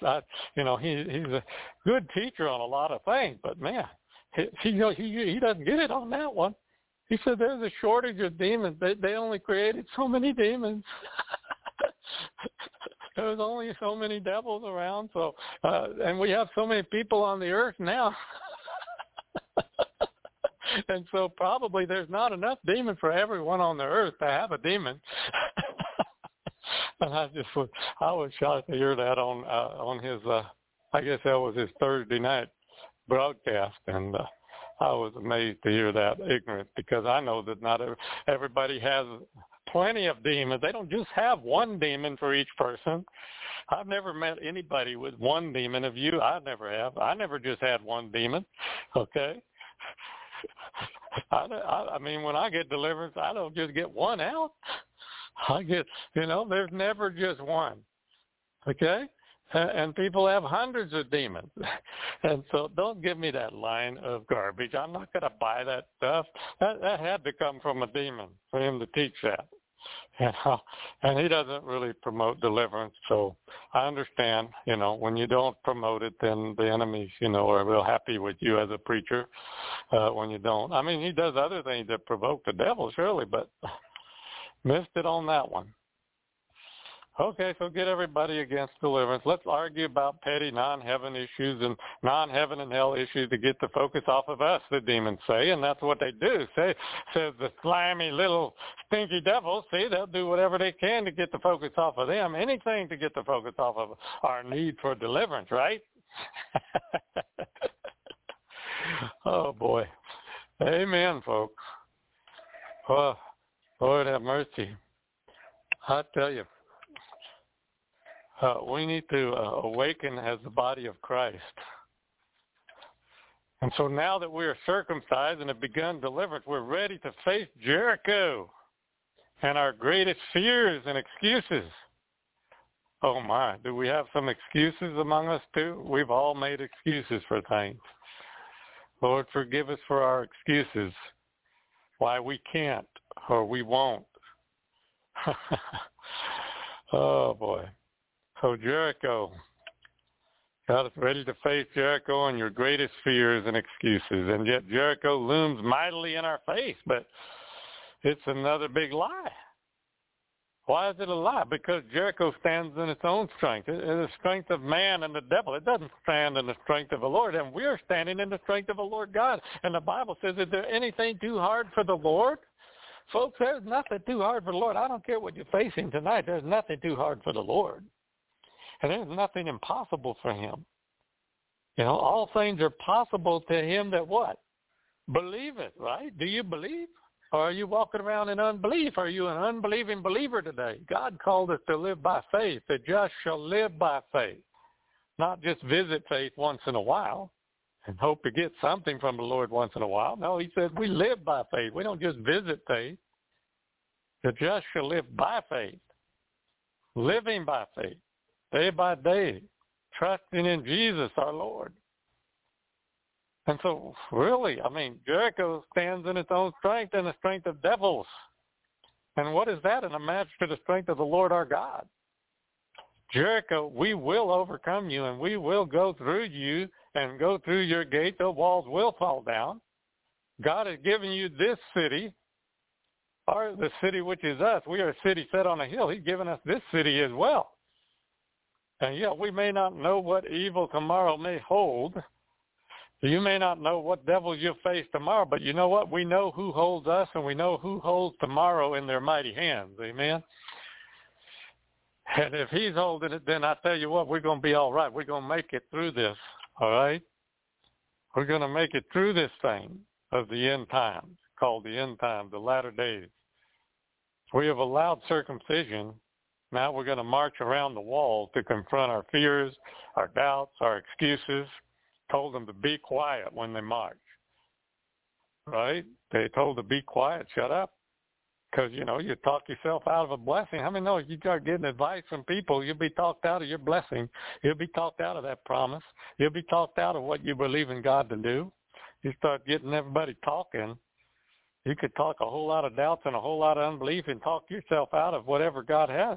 a good teacher on a lot of things, but man, he doesn't get it on that one. He said there's a shortage of demons. They only created so many demons. There's only so many devils around. So, and we have so many people on the earth now. And so probably there's not enough demons for everyone on the earth to have a demon. And I was shocked to hear that on his, I guess that was his Thursday night broadcast, and I was amazed to hear that ignorance because I know that not everybody has plenty of demons. They don't just have one demon for each person. I've never met anybody with one demon of you. I never have. I never just had one demon, okay? I mean, when I get deliverance, I don't just get one out. I get, there's never just one, okay? And people have hundreds of demons. And so don't give me that line of garbage. I'm not going to buy that stuff. That had to come from a demon for him to teach that. And he doesn't really promote deliverance. So I understand, when you don't promote it, then the enemies, are real happy with you as a preacher when you don't. I mean, he does other things that provoke the devil, surely, but missed it on that one. Okay, so get everybody against deliverance. Let's argue about petty non-heaven issues and non-heaven and hell issues to get the focus off of us, the demons say, and that's what they do. Says the slimy little stinky devils, see, they'll do whatever they can to get the focus off of them, anything to get the focus off of our need for deliverance, right? Oh, boy. Amen, folks. Oh, Lord have mercy. I tell you. We need to awaken as the body of Christ. And so now that we are circumcised and have begun deliverance, we're ready to face Jericho and our greatest fears and excuses. Oh my, do we have some excuses among us too? We've all made excuses for things. Lord, forgive us for our excuses, why we can't or we won't. Oh boy. So Jericho, God is ready to face Jericho and your greatest fears and excuses. And yet Jericho looms mightily in our face, but it's another big lie. Why is it a lie? Because Jericho stands in its own strength. It is the strength of man and the devil. It doesn't stand in the strength of the Lord. And we're standing in the strength of the Lord God. And the Bible says, is there anything too hard for the Lord? Folks, there's nothing too hard for the Lord. I don't care what you're facing tonight. There's nothing too hard for the Lord. And there's nothing impossible for him. You know, all things are possible to him that what? Believe it, right? Do you believe? Or are you walking around in unbelief? Are you an unbelieving believer today? God called us to live by faith. The just shall live by faith. Not just visit faith once in a while and hope to get something from the Lord once in a while. No, he says we live by faith. We don't just visit faith. The just shall live by faith. Living by faith. Day by day, trusting in Jesus our Lord. And so, really, I mean, Jericho stands in its own strength and the strength of devils. And what is that in a match to the strength of the Lord our God? Jericho, we will overcome you, and we will go through you and go through your gate. The walls will fall down. God has given you this city, or the city which is us. We are a city set on a hill. He's given us this city as well. And yeah, we may not know what evil tomorrow may hold. You may not know what devils you'll face tomorrow, but you know what? We know who holds us, and we know who holds tomorrow in their mighty hands. Amen? And if he's holding it, then I tell you what, we're going to be all right. We're going to make it through this, all right? We're going to make it through this thing of the end times, called the end times, the latter days. We have allowed circumcision. Now we're going to march around the wall to confront our fears, our doubts, our excuses. Told them to be quiet when they march, right? They told to be quiet, shut up, because, you know, you talk yourself out of a blessing. How many know if you start getting advice from people, you'll be talked out of your blessing. You'll be talked out of that promise. You'll be talked out of what you believe in God to do. You start getting everybody talking. You could talk a whole lot of doubts and a whole lot of unbelief and talk yourself out of whatever God has.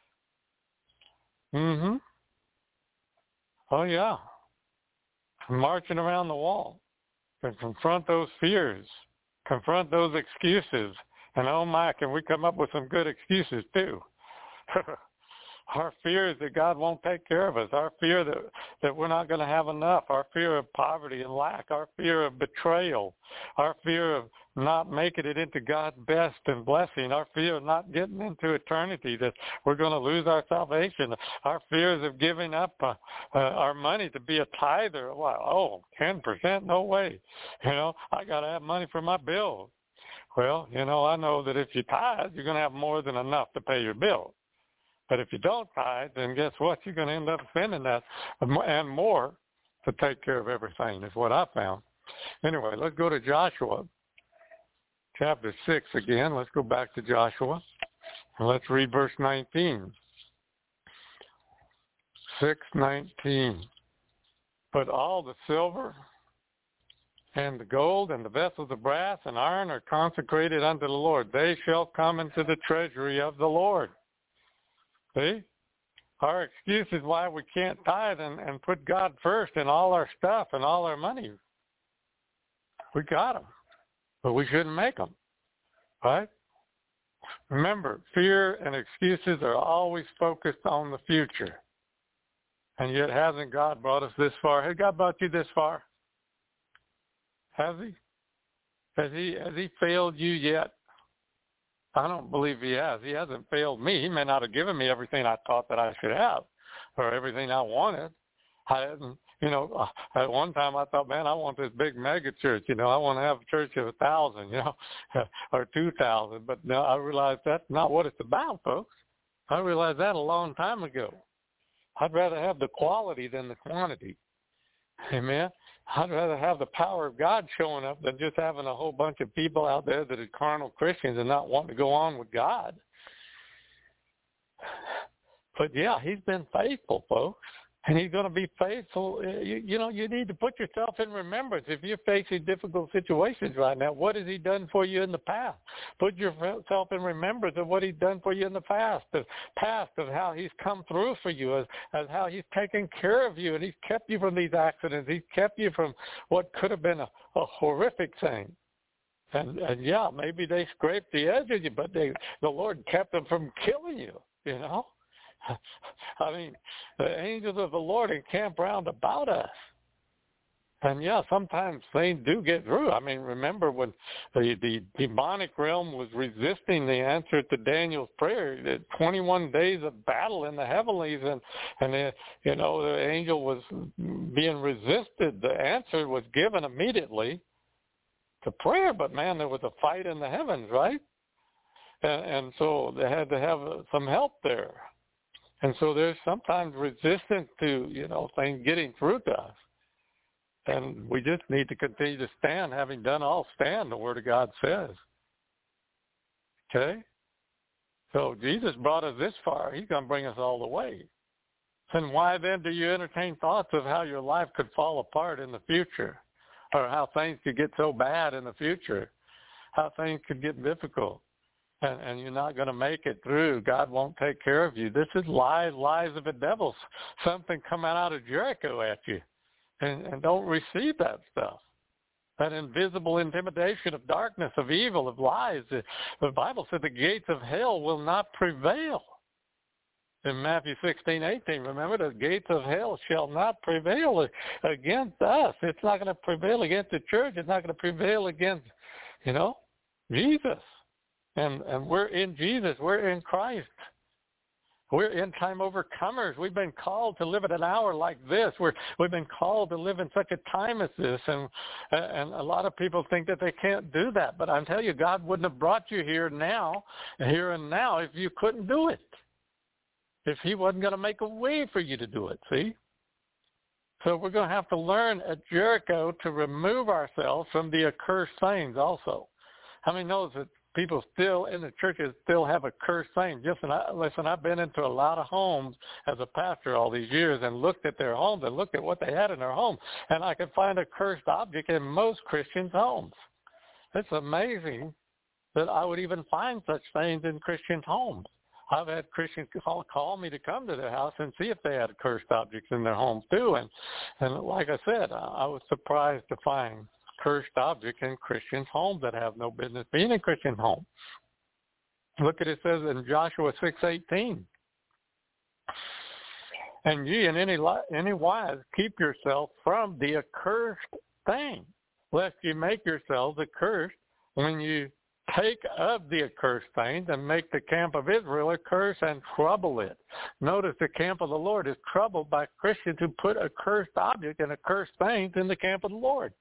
Mm-hmm. Oh, yeah. Marching around the wall and confront those fears, confront those excuses. And oh my, can we come up with some good excuses too? Our fear is that God won't take care of us. Our fear that we're not going to have enough. Our fear of poverty and lack. Our fear of betrayal. Our fear of not making it into God's best and blessing. Our fear of not getting into eternity, that we're going to lose our salvation. Our fears of giving up our money to be a tither. Wow, 10%? No way. You know, I got to have money for my bills. Well, you know, I know that if you tithe, you're going to have more than enough to pay your bills. But if you don't tithe, then guess what? You're going to end up spending that and more to take care of everything, is what I found. Anyway, let's go to Joshua chapter 6 again. Let's go back to Joshua, and let's read verse 19. 6:19. But all the silver and the gold and the vessels of brass and iron are consecrated unto the Lord. They shall come into the treasury of the Lord. See? Our excuse is why we can't tithe and put God first in all our stuff and all our money. We got them, but we shouldn't make them, right? Remember, fear and excuses are always focused on the future. And yet hasn't God brought us this far? Has God brought you this far? Has he? Has he failed you yet? I don't believe he has. He hasn't failed me. He may not have given me everything I thought that I should have or everything I wanted. I didn't, at one time I thought, man, I want this big mega church. I want to have a church of 1,000, or 2,000. But no, I realized that's not what it's about, folks. I realized that a long time ago. I'd rather have the quality than the quantity. Amen. I'd rather have the power of God showing up than just having a whole bunch of people out there that are carnal Christians and not wanting to go on with God. But yeah, he's been faithful, folks. And he's going to be faithful. You need to put yourself in remembrance. If you're facing difficult situations right now, what has he done for you in the past? Put yourself in remembrance of what he's done for you in the past of how he's come through for you, as how he's taken care of you, and he's kept you from these accidents. He's kept you from what could have been a horrific thing. And yeah, maybe they scraped the edge of you, but the Lord kept them from killing you, I mean, the angels of the Lord encamp round about us. And yeah, sometimes things do get through. I mean, remember when the demonic realm was resisting the answer to Daniel's prayer, 21 days of battle in the heavenlies, and the angel was being resisted. The answer was given immediately to prayer, but man, there was a fight in the heavens, right? And so they had to have some help there. And so there's sometimes resistance to, things getting through to us. And we just need to continue to stand. Having done all, stand, the Word of God says. Okay? So Jesus brought us this far. He's going to bring us all the way. And why then do you entertain thoughts of how your life could fall apart in the future, or how things could get so bad in the future, how things could get difficult? And you're not going to make it through. God won't take care of you. This is lies of the devil. Something coming out of Jericho at you. And don't receive that stuff. That invisible intimidation of darkness, of evil, of lies. The Bible said the gates of hell will not prevail. In Matthew 16:18, remember, the gates of hell shall not prevail against us. It's not going to prevail against the church. It's not going to prevail against, Jesus. And we're in Jesus. We're in Christ. We're end-time overcomers. We've been called to live at an hour like this. We've been called to live in such a time as this. And a lot of people think that they can't do that. But I'm telling you, God wouldn't have brought you here and now, if you couldn't do it. If he wasn't going to make a way for you to do it, see? So we're going to have to learn at Jericho to remove ourselves from the accursed things also. How many knows that people still in the churches still have accursed things? Listen, I've been into a lot of homes as a pastor all these years and looked at their homes and looked at what they had in their home, and I could find a cursed object in most Christians' homes. It's amazing that I would even find such things in Christians' homes. I've had Christians call me to come to their house and see if they had cursed objects in their homes too. And like I said, I was surprised to find cursed objects in Christians' homes that have no business being in Christian homes. Look at it says in Joshua 6:18. And ye in any wise keep yourself from the accursed thing, lest you make yourselves accursed when you take of the accursed things and make the camp of Israel a curse and trouble it. Notice the camp of the Lord is troubled by Christians who put accursed objects and accursed things in the camp of the Lord.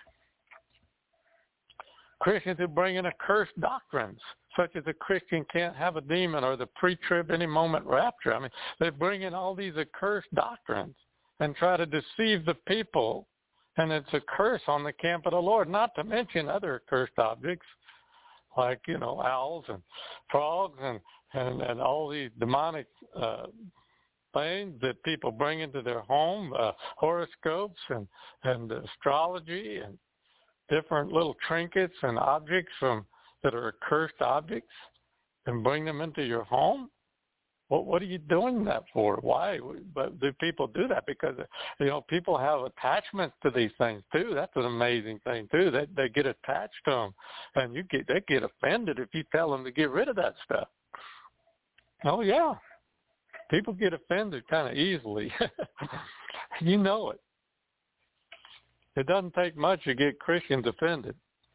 Christians who bring in accursed doctrines, such as a Christian can't have a demon or the pre-trib any moment rapture. I mean, they bring in all these accursed doctrines and try to deceive the people, and it's a curse on the camp of the Lord, not to mention other accursed objects like, owls and frogs and all these demonic things that people bring into their home, horoscopes and astrology and different little trinkets and objects that are accursed objects, and bring them into your home. What are you doing that for? Why? But do people do that? Because, people have attachments to these things too. That's an amazing thing too. They get attached to them, and they get offended if you tell them to get rid of that stuff. Oh yeah, people get offended kind of easily. You know it. It doesn't take much to get Christians offended.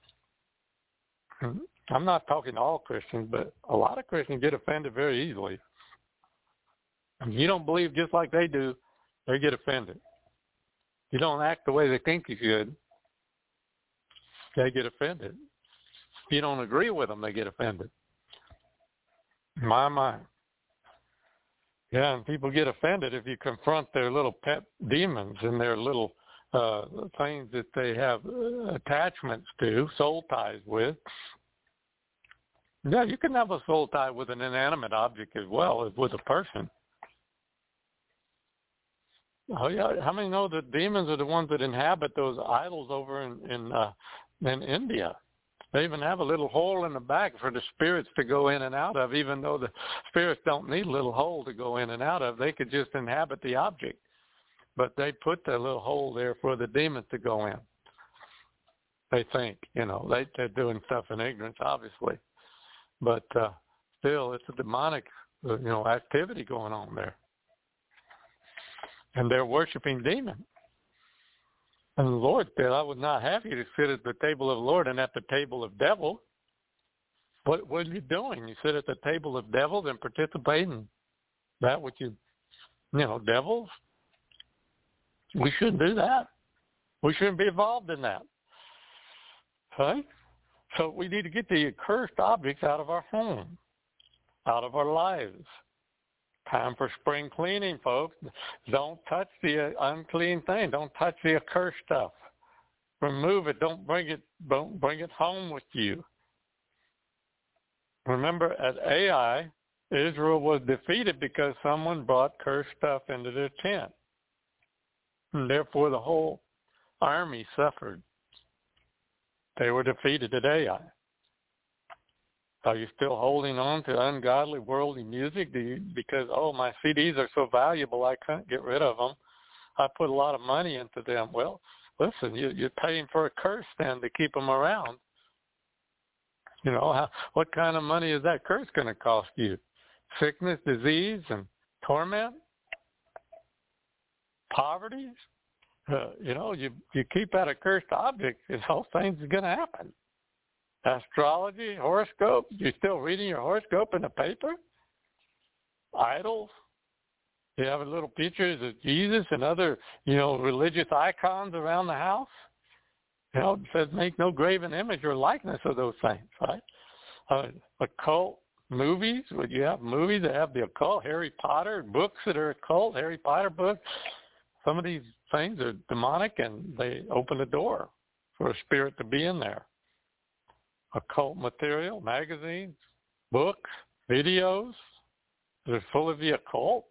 I'm not talking to all Christians, but a lot of Christians get offended very easily. If you don't believe just like they do, they get offended. You don't act the way they think you should, they get offended. If you don't agree with them, they get offended. My. Yeah, and people get offended if you confront their little pet demons and their little things that they have attachments to, soul ties with. Yeah, you can have a soul tie with an inanimate object as well as with a person. Oh yeah, how many know that demons are the ones that inhabit those idols over in India? They even have a little hole in the back for the spirits to go in and out of, even though the spirits don't need a little hole to go in and out of. They could just inhabit the object. But they put that little hole there for the demons to go in. They think, they're doing stuff in ignorance, obviously. But still, it's a demonic, activity going on there. And they're worshiping demons. And the Lord said, I would not have you to sit at the table of the Lord and at the table of devils. What are you doing? You sit at the table of devils and participate in that which devils? We shouldn't do that. We shouldn't be involved in that. Okay? So we need to get the accursed objects out of our home, out of our lives. Time for spring cleaning, folks. Don't touch the unclean thing. Don't touch the accursed stuff. Remove it. Don't bring it home with you. Remember, at Ai, Israel was defeated because someone brought cursed stuff into their tent. And therefore, the whole army suffered. They were defeated at Ai. Are you still holding on to ungodly, worldly music? Because my CDs are so valuable, I can't get rid of them. I put a lot of money into them. Well, listen, you're paying for a curse then to keep them around. What kind of money is that curse going to cost you? Sickness, disease, and torment? Poverty? You keep that accursed object, things are going to happen. Astrology, horoscope, you still reading your horoscope in the paper? Idols? You have little pictures of Jesus and other, religious icons around the house? It says make no graven image or likeness of those things, right? Occult movies, would you have movies that have the occult? Harry Potter, books that are occult, Harry Potter books. Some of these things are demonic and they open the door for a spirit to be in there. Occult material, magazines, books, videos, they're full of the occult.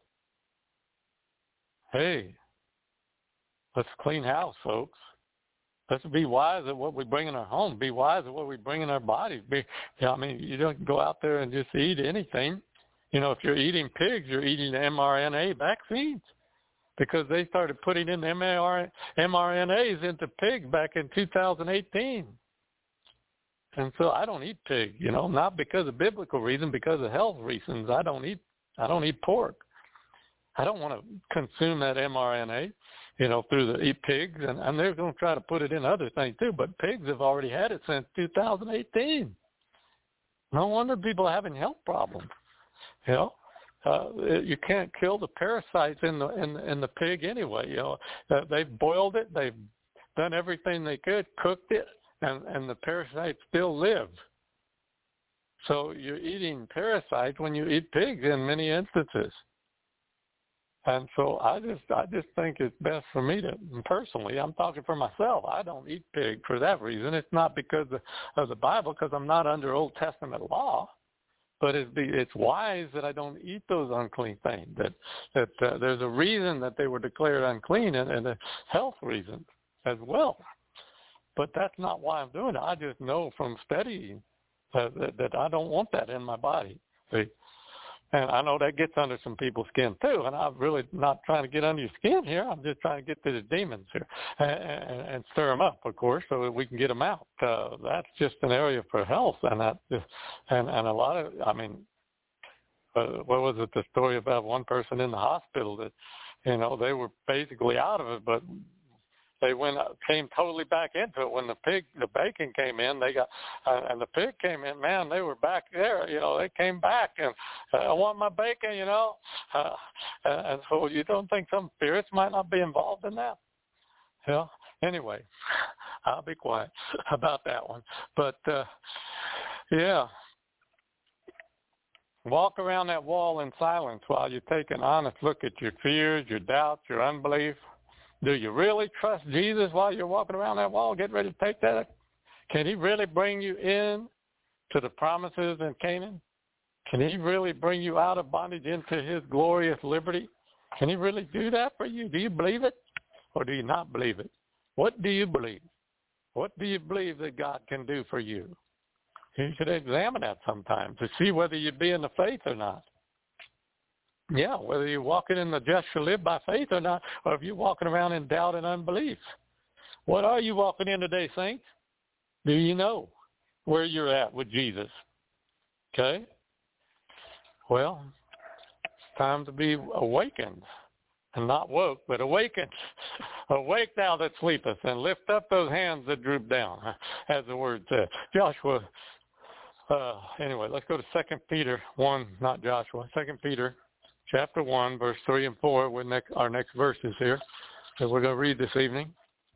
Hey, let's clean house, folks. Let's be wise at what we bring in our home. Be wise at what we bring in our bodies. You don't go out there and just eat anything. If you're eating pigs, you're eating mRNA vaccines because they started putting in mRNAs into pigs back in 2018. And so I don't eat pig, not because of biblical reason, because of health reasons. I don't eat pork. I don't want to consume that mRNA, through the pigs, and they're going to try to put it in other things too. But pigs have already had it since 2018. No wonder people are having health problems. You can't kill the parasites in the pig anyway. They've boiled it, they've done everything they could, cooked it. And the parasites still live. So you're eating parasites when you eat pigs in many instances. And so I just think it's best for me to, personally, I'm talking for myself, I don't eat pig for that reason. It's not because of the Bible, because I'm not under Old Testament law, but it's wise that I don't eat those unclean things, that there's a reason that they were declared unclean and a health reason as well. But that's not why I'm doing it. I just know from studying that I don't want that in my body. See? And I know that gets under some people's skin too, and I'm really not trying to get under your skin here. I'm just trying to get to the demons here and stir them up, of course, so that we can get them out. That's just an area for health, and a lot of, I mean, what was it, the story about one person in the hospital that, you know, they were basically out of it, but they came totally back into it when the bacon came in. They got, and the pig came in. Man, they were back there. You know, they came back and I want my bacon. You know, and so you don't think some spirits might not be involved in that? Yeah. Anyway, I'll be quiet about that one. But yeah, walk around that wall in silence while you take an honest look at your fears, your doubts, your unbelief. Do you really trust Jesus while you're walking around that wall? Get ready to take that. Can he really bring you in to the promises in Canaan? Can he really bring you out of bondage into his glorious liberty? Can he really do that for you? Do you believe it or do you not believe it? What do you believe? What do you believe that God can do for you? You should examine that sometime to see whether you be in the faith or not. Yeah, whether you're walking in the just shall live by faith or not, or if you're walking around in doubt and unbelief. What are you walking in today, saints? Do you know where you're at with Jesus? Okay? Well, it's time to be awakened. And not woke, but awakened. Awake thou that sleepest, and lift up those hands that droop down, as the word says. Joshua, anyway, let's go to 2 Peter 1, not Joshua, 2 Peter chapter 1, verse 3 and 4. Our next verses here that we're going to read this evening.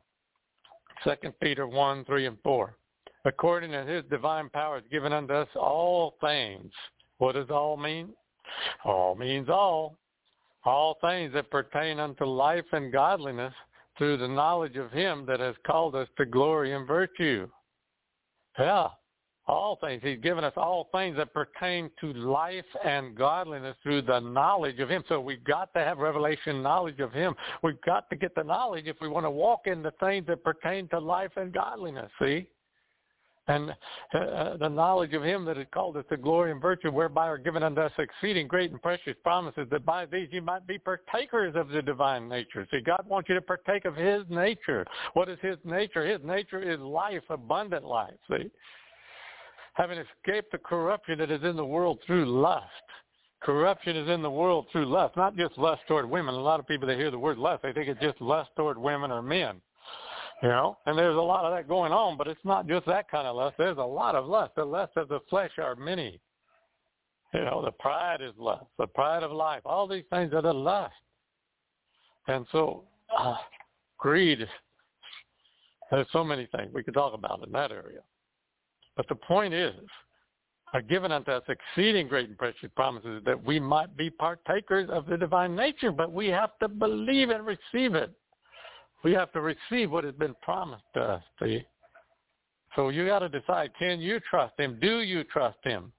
2 Peter 1, 3 and 4. According to his divine power is given unto us all things. What does all mean? All means all. All things that pertain unto life and godliness through the knowledge of him that has called us to glory and virtue. Yeah, all things. He's given us all things that pertain to life and godliness through the knowledge of him. So we've got to have revelation knowledge of him. We've got to get the knowledge if we want to walk in the things that pertain to life and godliness, see? And the knowledge of him that has called us to glory and virtue, whereby are given unto us exceeding great and precious promises, that by these you might be partakers of the divine nature. See, God wants you to partake of his nature. What is his nature? His nature is life, abundant life, see? Having escaped the corruption that is in the world through lust. Corruption is in the world through lust, not just lust toward women. A lot of people that hear the word lust, they think it's just lust toward women or men. You know, and there's a lot of that going on, but it's not just that kind of lust. There's a lot of lust. The lust of the flesh are many. You know, the pride is lust, the pride of life. All these things are the lust. And so greed, there's so many things we could talk about in that area. But the point is, are given unto us exceeding great and precious promises that we might be partakers of the divine nature, but we have to believe and receive it. We have to receive what has been promised to us, see? So you got to decide, can you trust him? Do you trust him?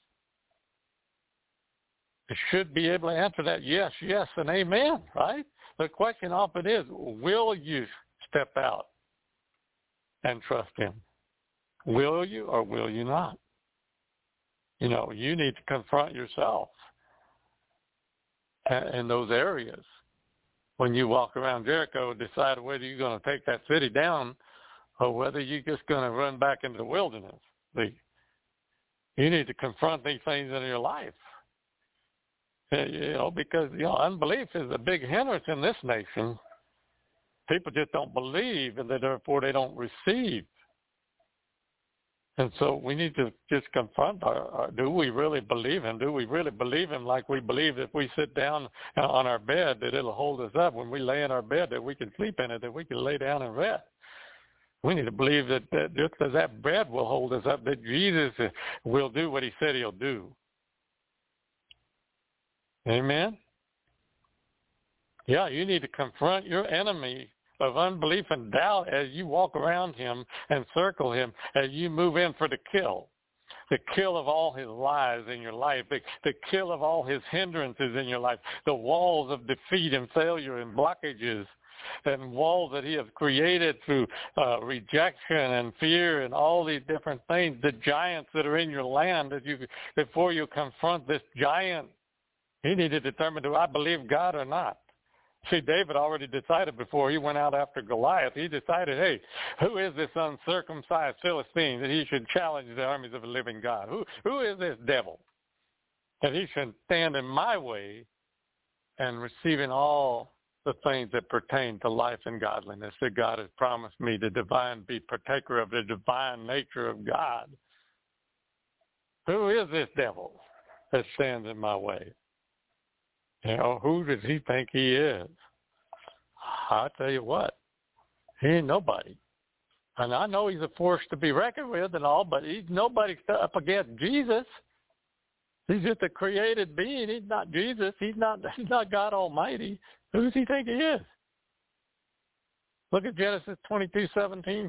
You should be able to answer that yes, yes, and amen, right? The question often is, will you step out and trust him? Will you or will you not? You know, you need to confront yourself in those areas. When you walk around Jericho, decide whether you're going to take that city down or whether you're just going to run back into the wilderness. You need to confront these things in your life. You know, because, you know, unbelief is a big hindrance in this nation. People just don't believe, and therefore they don't receive. And so we need to just confront do we really believe him? Do we really believe him like we believe if we sit down on our bed that it'll hold us up? When we lay in our bed that we can sleep in it, that we can lay down and rest. We need to believe that just as that bed will hold us up, that Jesus will do what he said he'll do. Amen? Yeah, you need to confront your enemy of unbelief and doubt as you walk around him and circle him as you move in for the kill of all his lies in your life, the kill of all his hindrances in your life, the walls of defeat and failure and blockages and walls that he has created through rejection and fear and all these different things, the giants that are in your land, before you confront this giant He needed to determine, do I believe God or not? See, David already decided before he went out after Goliath. He decided, hey, who is this uncircumcised Philistine that he should challenge the armies of the living God? Who is this devil that he should stand in my way and receiving all the things that pertain to life and godliness that God has promised me, be partaker of the divine nature of God? Who is this devil that stands in my way? You know, who does he think he is? I'll tell you what, he ain't nobody. And I know he's a force to be reckoned with and all, but he's nobody up against Jesus. He's just a created being. He's not Jesus. He's not God Almighty. Who does he think he is? Look at Genesis 22:17.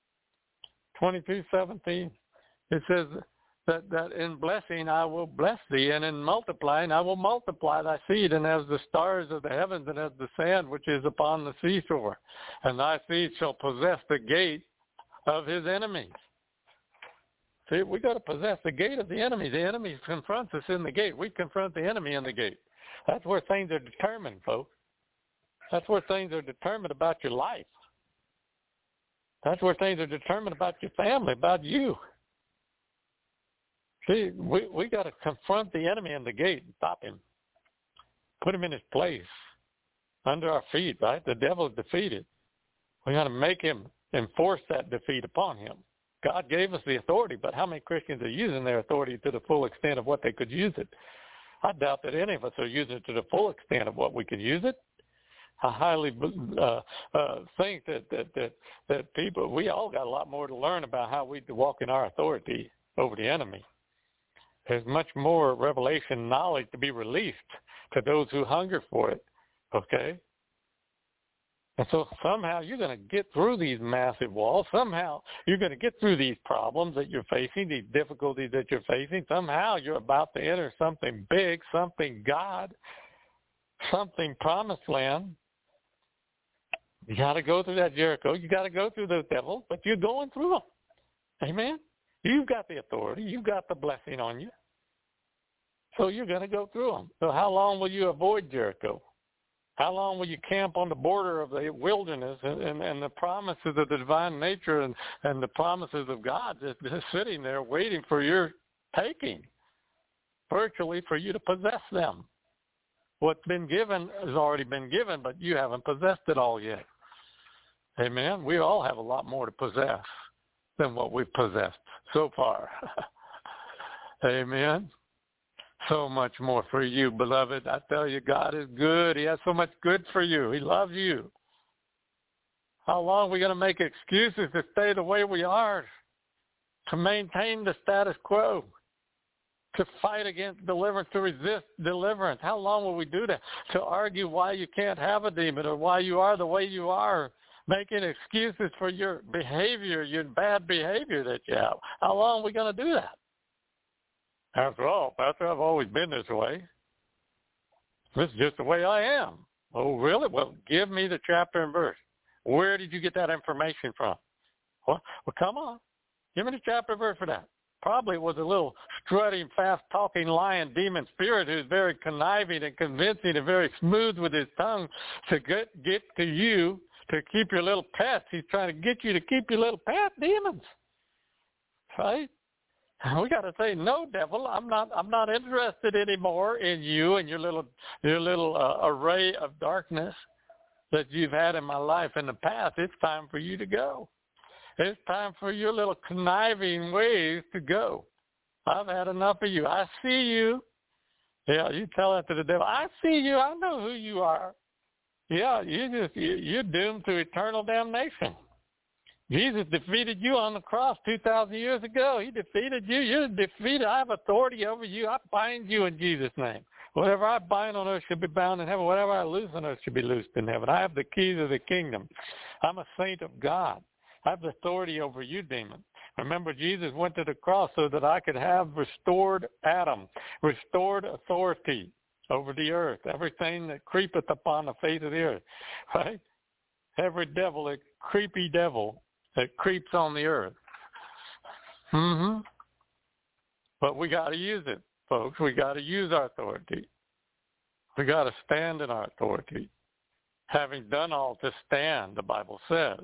22:17. It says that in blessing I will bless thee, and in multiplying I will multiply thy seed, and as the stars of the heavens and as the sand which is upon the seashore. And thy seed shall possess the gate of his enemies. See, we got to possess the gate of the enemy. The enemy confronts us in the gate. We confront the enemy in the gate. That's where things are determined, folks. That's where things are determined about your life. That's where things are determined about your family, about you. See, we got to confront the enemy in the gate and stop him. Put him in his place, under our feet, right? The devil is defeated. We got to make him enforce that defeat upon him. God gave us the authority, but how many Christians are using their authority to the full extent of what they could use it? I doubt that any of us are using it to the full extent of what we could use it. I highly think that people, we all got a lot more to learn about how we walk in our authority over the enemy. There's much more revelation knowledge to be released to those who hunger for it, okay? And so somehow you're going to get through these massive walls. Somehow you're going to get through these problems that you're facing, these difficulties that you're facing. Somehow you're about to enter something big, something God, something promised land. You got to go through that Jericho. You got to go through those devils, but you're going through them. Amen? You've got the authority. You've got the blessing on you. So you're going to go through them. So how long will you avoid Jericho? How long will you camp on the border of the wilderness and the promises of the divine nature and the promises of God just sitting there waiting for your taking, virtually for you to possess them? What's been given has already been given, but you haven't possessed it all yet. Amen? We all have a lot more to possess than what we've possessed so far. Amen? So much more for you, beloved. I tell you, God is good. He has so much good for you. He loves you. How long are we going to make excuses to stay the way we are, to maintain the status quo, to fight against deliverance, to resist deliverance? How long will we do that? To argue why you can't have a demon or why you are the way you are, making excuses for your behavior, your bad behavior that you have. How long are we going to do that? After all, Pastor, I've always been this way. This is just the way I am. Oh, really? Well, give me the chapter and verse. Where did you get that information from? Well, come on. Give me the chapter and verse for that. Probably it was a little strutting, fast-talking lion demon spirit who's very conniving and convincing and very smooth with his tongue to get to you to keep your little pets. He's trying to get you to keep your little pet demons, right? We got to say, no, devil, I'm not interested anymore in you and your little array of darkness that you've had in my life in the past. It's time for you to go. It's time for your little conniving ways to go. I've had enough of you. I see you. Yeah, you tell that to the devil. I see you. I know who you are. Yeah, you're doomed to eternal damnation. Jesus defeated you on the cross 2,000 years ago. He defeated you. You're defeated. I have authority over you. I bind you in Jesus' name. Whatever I bind on earth should be bound in heaven. Whatever I loose on earth should be loosed in heaven. I have the keys of the kingdom. I'm a saint of God. I have authority over you, demon. Remember, Jesus went to the cross so that I could have restored Adam, restored authority over the earth, everything that creepeth upon the face of the earth, right? Every devil, a creepy devil that creeps on the earth. But we got to use it, folks. We got to use our authority. We got to stand in our authority. Having done all to stand, the Bible says.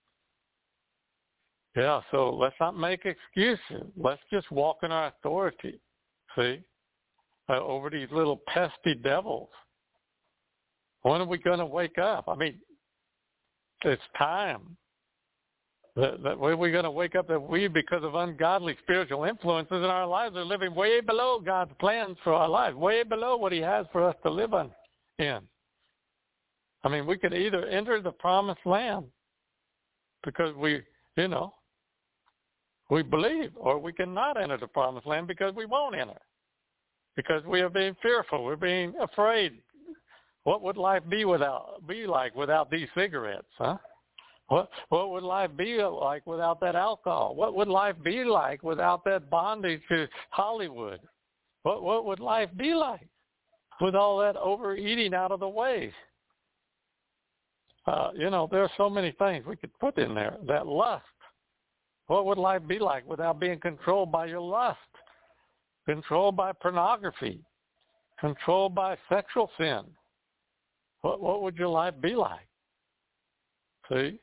Yeah, so let's not make excuses. Let's just walk in our authority, see, over these little pesky devils. When are we going to wake up? I mean, it's time. That way we're going to wake up that we, because of ungodly spiritual influences in our lives, are living way below God's plans for our lives, way below what he has for us to live in. I mean, we could either enter the promised land because we believe, or we cannot enter the promised land because we won't enter, because we are being fearful. We're being afraid. What would life be like without these cigarettes, huh? What would life be like without that alcohol? What would life be like without that bondage to Hollywood? What would life be like with all that overeating out of the way? There are so many things we could put in there. That lust. What would life be like without being controlled by your lust? Controlled by pornography? Controlled by sexual sin? What would your life be like? See?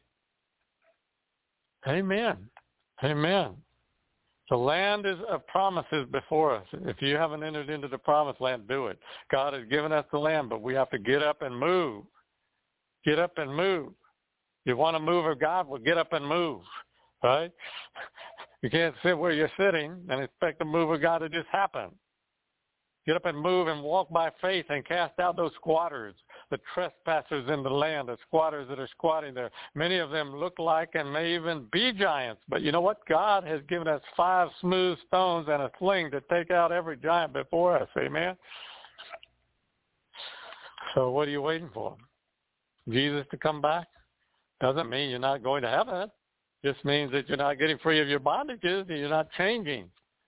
Amen. Amen. The land of promises before us. If you haven't entered into the promised land, do it. God has given us the land, but we have to get up and move. Get up and move. You want to move of God? Well, get up and move, right? You can't sit where you're sitting and expect the move of God to just happen. Get up and move and walk by faith and cast out those squatters, the trespassers in the land, the squatters that are squatting there. Many of them look like and may even be giants. But you know what? God has given us 5 smooth stones and a sling to take out every giant before us. Amen? So what are you waiting for? Jesus to come back? Doesn't mean you're not going to heaven. Just means that you're not getting free of your bondages and you're not changing.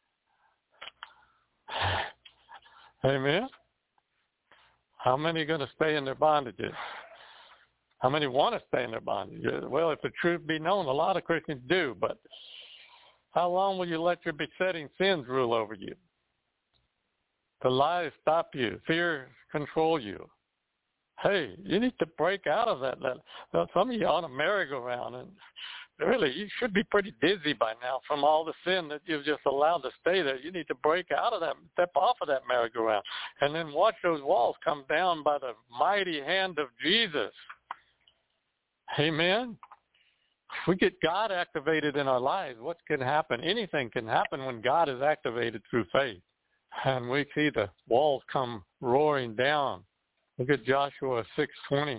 Amen? How many are going to stay in their bondages? How many want to stay in their bondages? Well, if the truth be known, a lot of Christians do, but how long will you let your besetting sins rule over you? The lies stop you. Fear control you. Hey, you need to break out of that. Some of you are on a merry-go-round, and really, you should be pretty dizzy by now from all the sin that you've just allowed to stay there. You need to break out of that, step off of that merry-go-round, and then watch those walls come down by the mighty hand of Jesus. Amen? If we get God activated in our lives, what can happen? Anything can happen when God is activated through faith. And we see the walls come roaring down. Look at Joshua 6:20.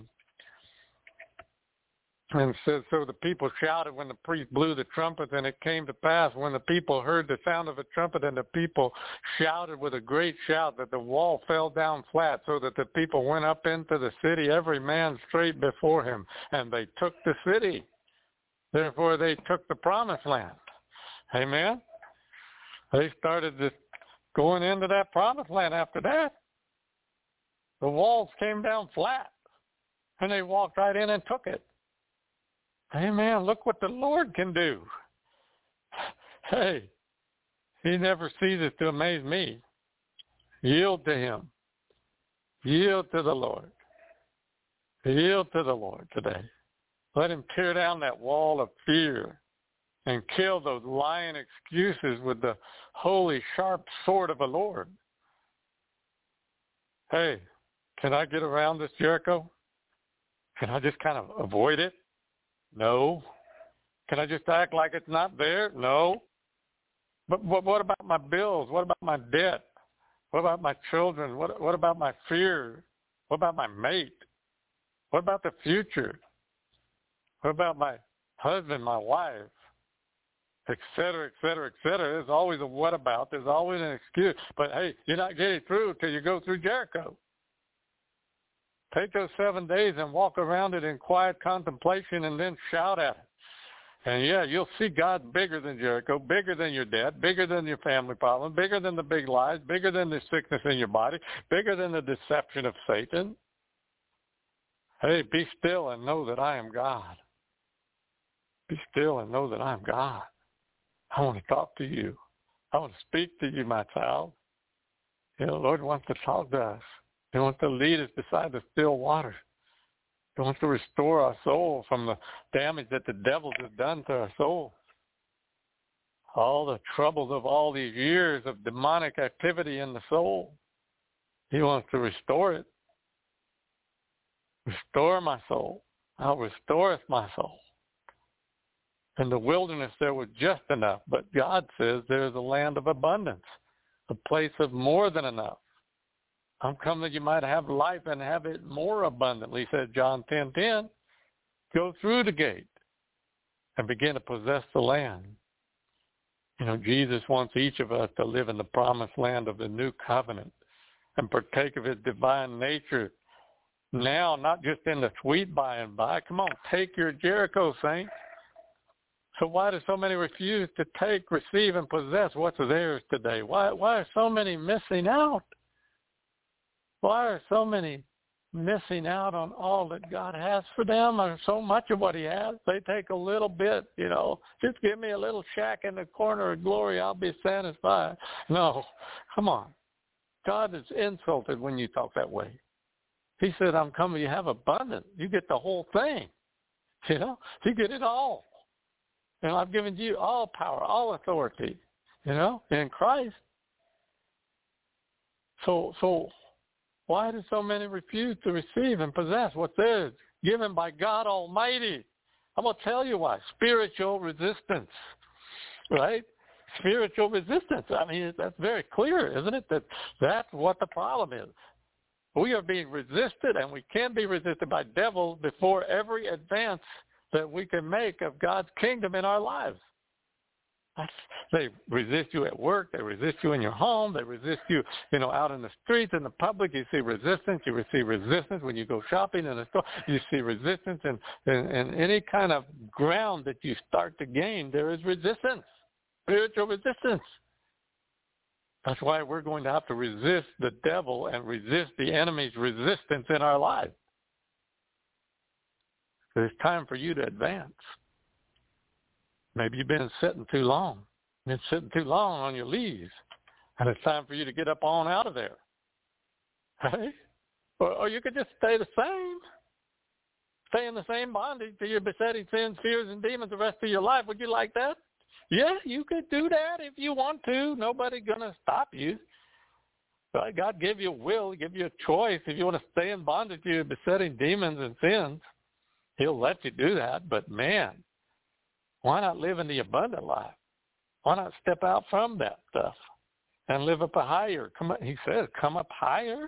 And it says, so the people shouted when the priest blew the trumpet, and it came to pass when the people heard the sound of a trumpet, and the people shouted with a great shout, that the wall fell down flat, so that the people went up into the city, every man straight before him, and they took the city. Therefore they took the promised land. Amen? They started just going into that promised land after that. The walls came down flat, and they walked right in and took it. Amen. Look what the Lord can do. Hey, he never ceases to amaze me. Yield to him. Yield to the Lord. Yield to the Lord today. Let him tear down that wall of fear and kill those lying excuses with the holy, sharp sword of the Lord. Hey, can I get around this Jericho? Can I just kind of avoid it? No. Can I just act like it's not there? No. But what about my bills? What about my debt? What about my children? What about my fear? What about my mate? What about the future? What about my husband, my wife? Et cetera, et cetera, et cetera. There's always a what about. There's always an excuse. But, hey, you're not getting through till you go through Jericho. Take those 7 days and walk around it in quiet contemplation and then shout at it. And, yeah, you'll see God bigger than Jericho, bigger than your debt, bigger than your family problem, bigger than the big lies, bigger than the sickness in your body, bigger than the deception of Satan. Hey, be still and know that I am God. Be still and know that I am God. I want to talk to you. I want to speak to you, my child. You know, the Lord wants to talk to us. He wants to lead us beside the still waters. He wants to restore our soul from the damage that the devil has done to our soul. All the troubles of all these years of demonic activity in the soul. He wants to restore it. Restore my soul. I'll restore my soul. In the wilderness there was just enough, but God says there is a land of abundance, a place of more than enough. I'm come that you might have life and have it more abundantly, said John 10:10. Go through the gate and begin to possess the land. You know, Jesus wants each of us to live in the promised land of the new covenant and partake of his divine nature now, not just in the sweet by and by. Come on, take your Jericho, saints. So why do so many refuse to take, receive, and possess what's theirs today? Why are so many missing out? Why are so many missing out on all that God has for them, or so much of what he has? They take a little bit, you know, just give me a little shack in the corner of glory, I'll be satisfied. No, come on. God is insulted when you talk that way. He said, I'm coming, you have abundance. You get the whole thing. You know, you get it all. And I've given you all power, all authority, you know, in Christ. So why do so many refuse to receive and possess what's theirs, given by God Almighty? I'm going to tell you why. Spiritual resistance, right? Spiritual resistance. I mean, that's very clear, isn't it? That's what the problem is. We are being resisted, and we can be resisted by devils before every advance that we can make of God's kingdom in our lives. They resist you at work. They resist you in your home. They resist you, you know, out in the streets, in the public. You see resistance. You receive resistance when you go shopping in a store. You see resistance in any kind of ground that you start to gain. There is resistance, spiritual resistance. That's why we're going to have to resist the devil and resist the enemy's resistance in our lives. It's time for you to advance. Maybe you've been sitting too long. You've been sitting too long on your leaves. And it's time for you to get up on out of there. Right? Or you could just stay the same. Stay in the same bondage to your besetting sins, fears, and demons the rest of your life. Would you like that? Yeah, you could do that if you want to. Nobody's going to stop you. Right? God gave you a will. He gave you a choice. If you want to stay in bondage to your besetting demons and sins, he'll let you do that. But, man, why not live in the abundant life? Why not step out from that stuff and live up a higher? He says, come up higher.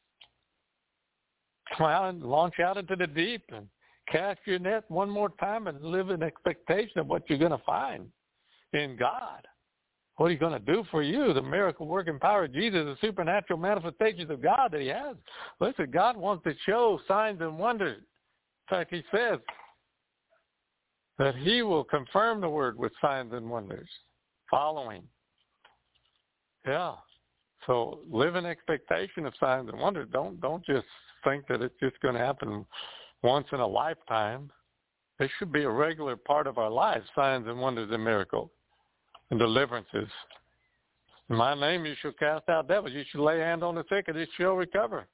Come out and launch out into the deep and cast your net one more time and live in expectation of what you're going to find in God. What he's going to do for you, the miracle working power of Jesus, the supernatural manifestations of God that he has. Listen, God wants to show signs and wonders. In fact, he says that he will confirm the word with signs and wonders following. Yeah. So live in expectation of signs and wonders. Don't just think that it's just going to happen once in a lifetime. It should be a regular part of our lives, signs and wonders and miracles and deliverances. In my name you shall cast out devils. You shall lay hand on the sick and it shall recover.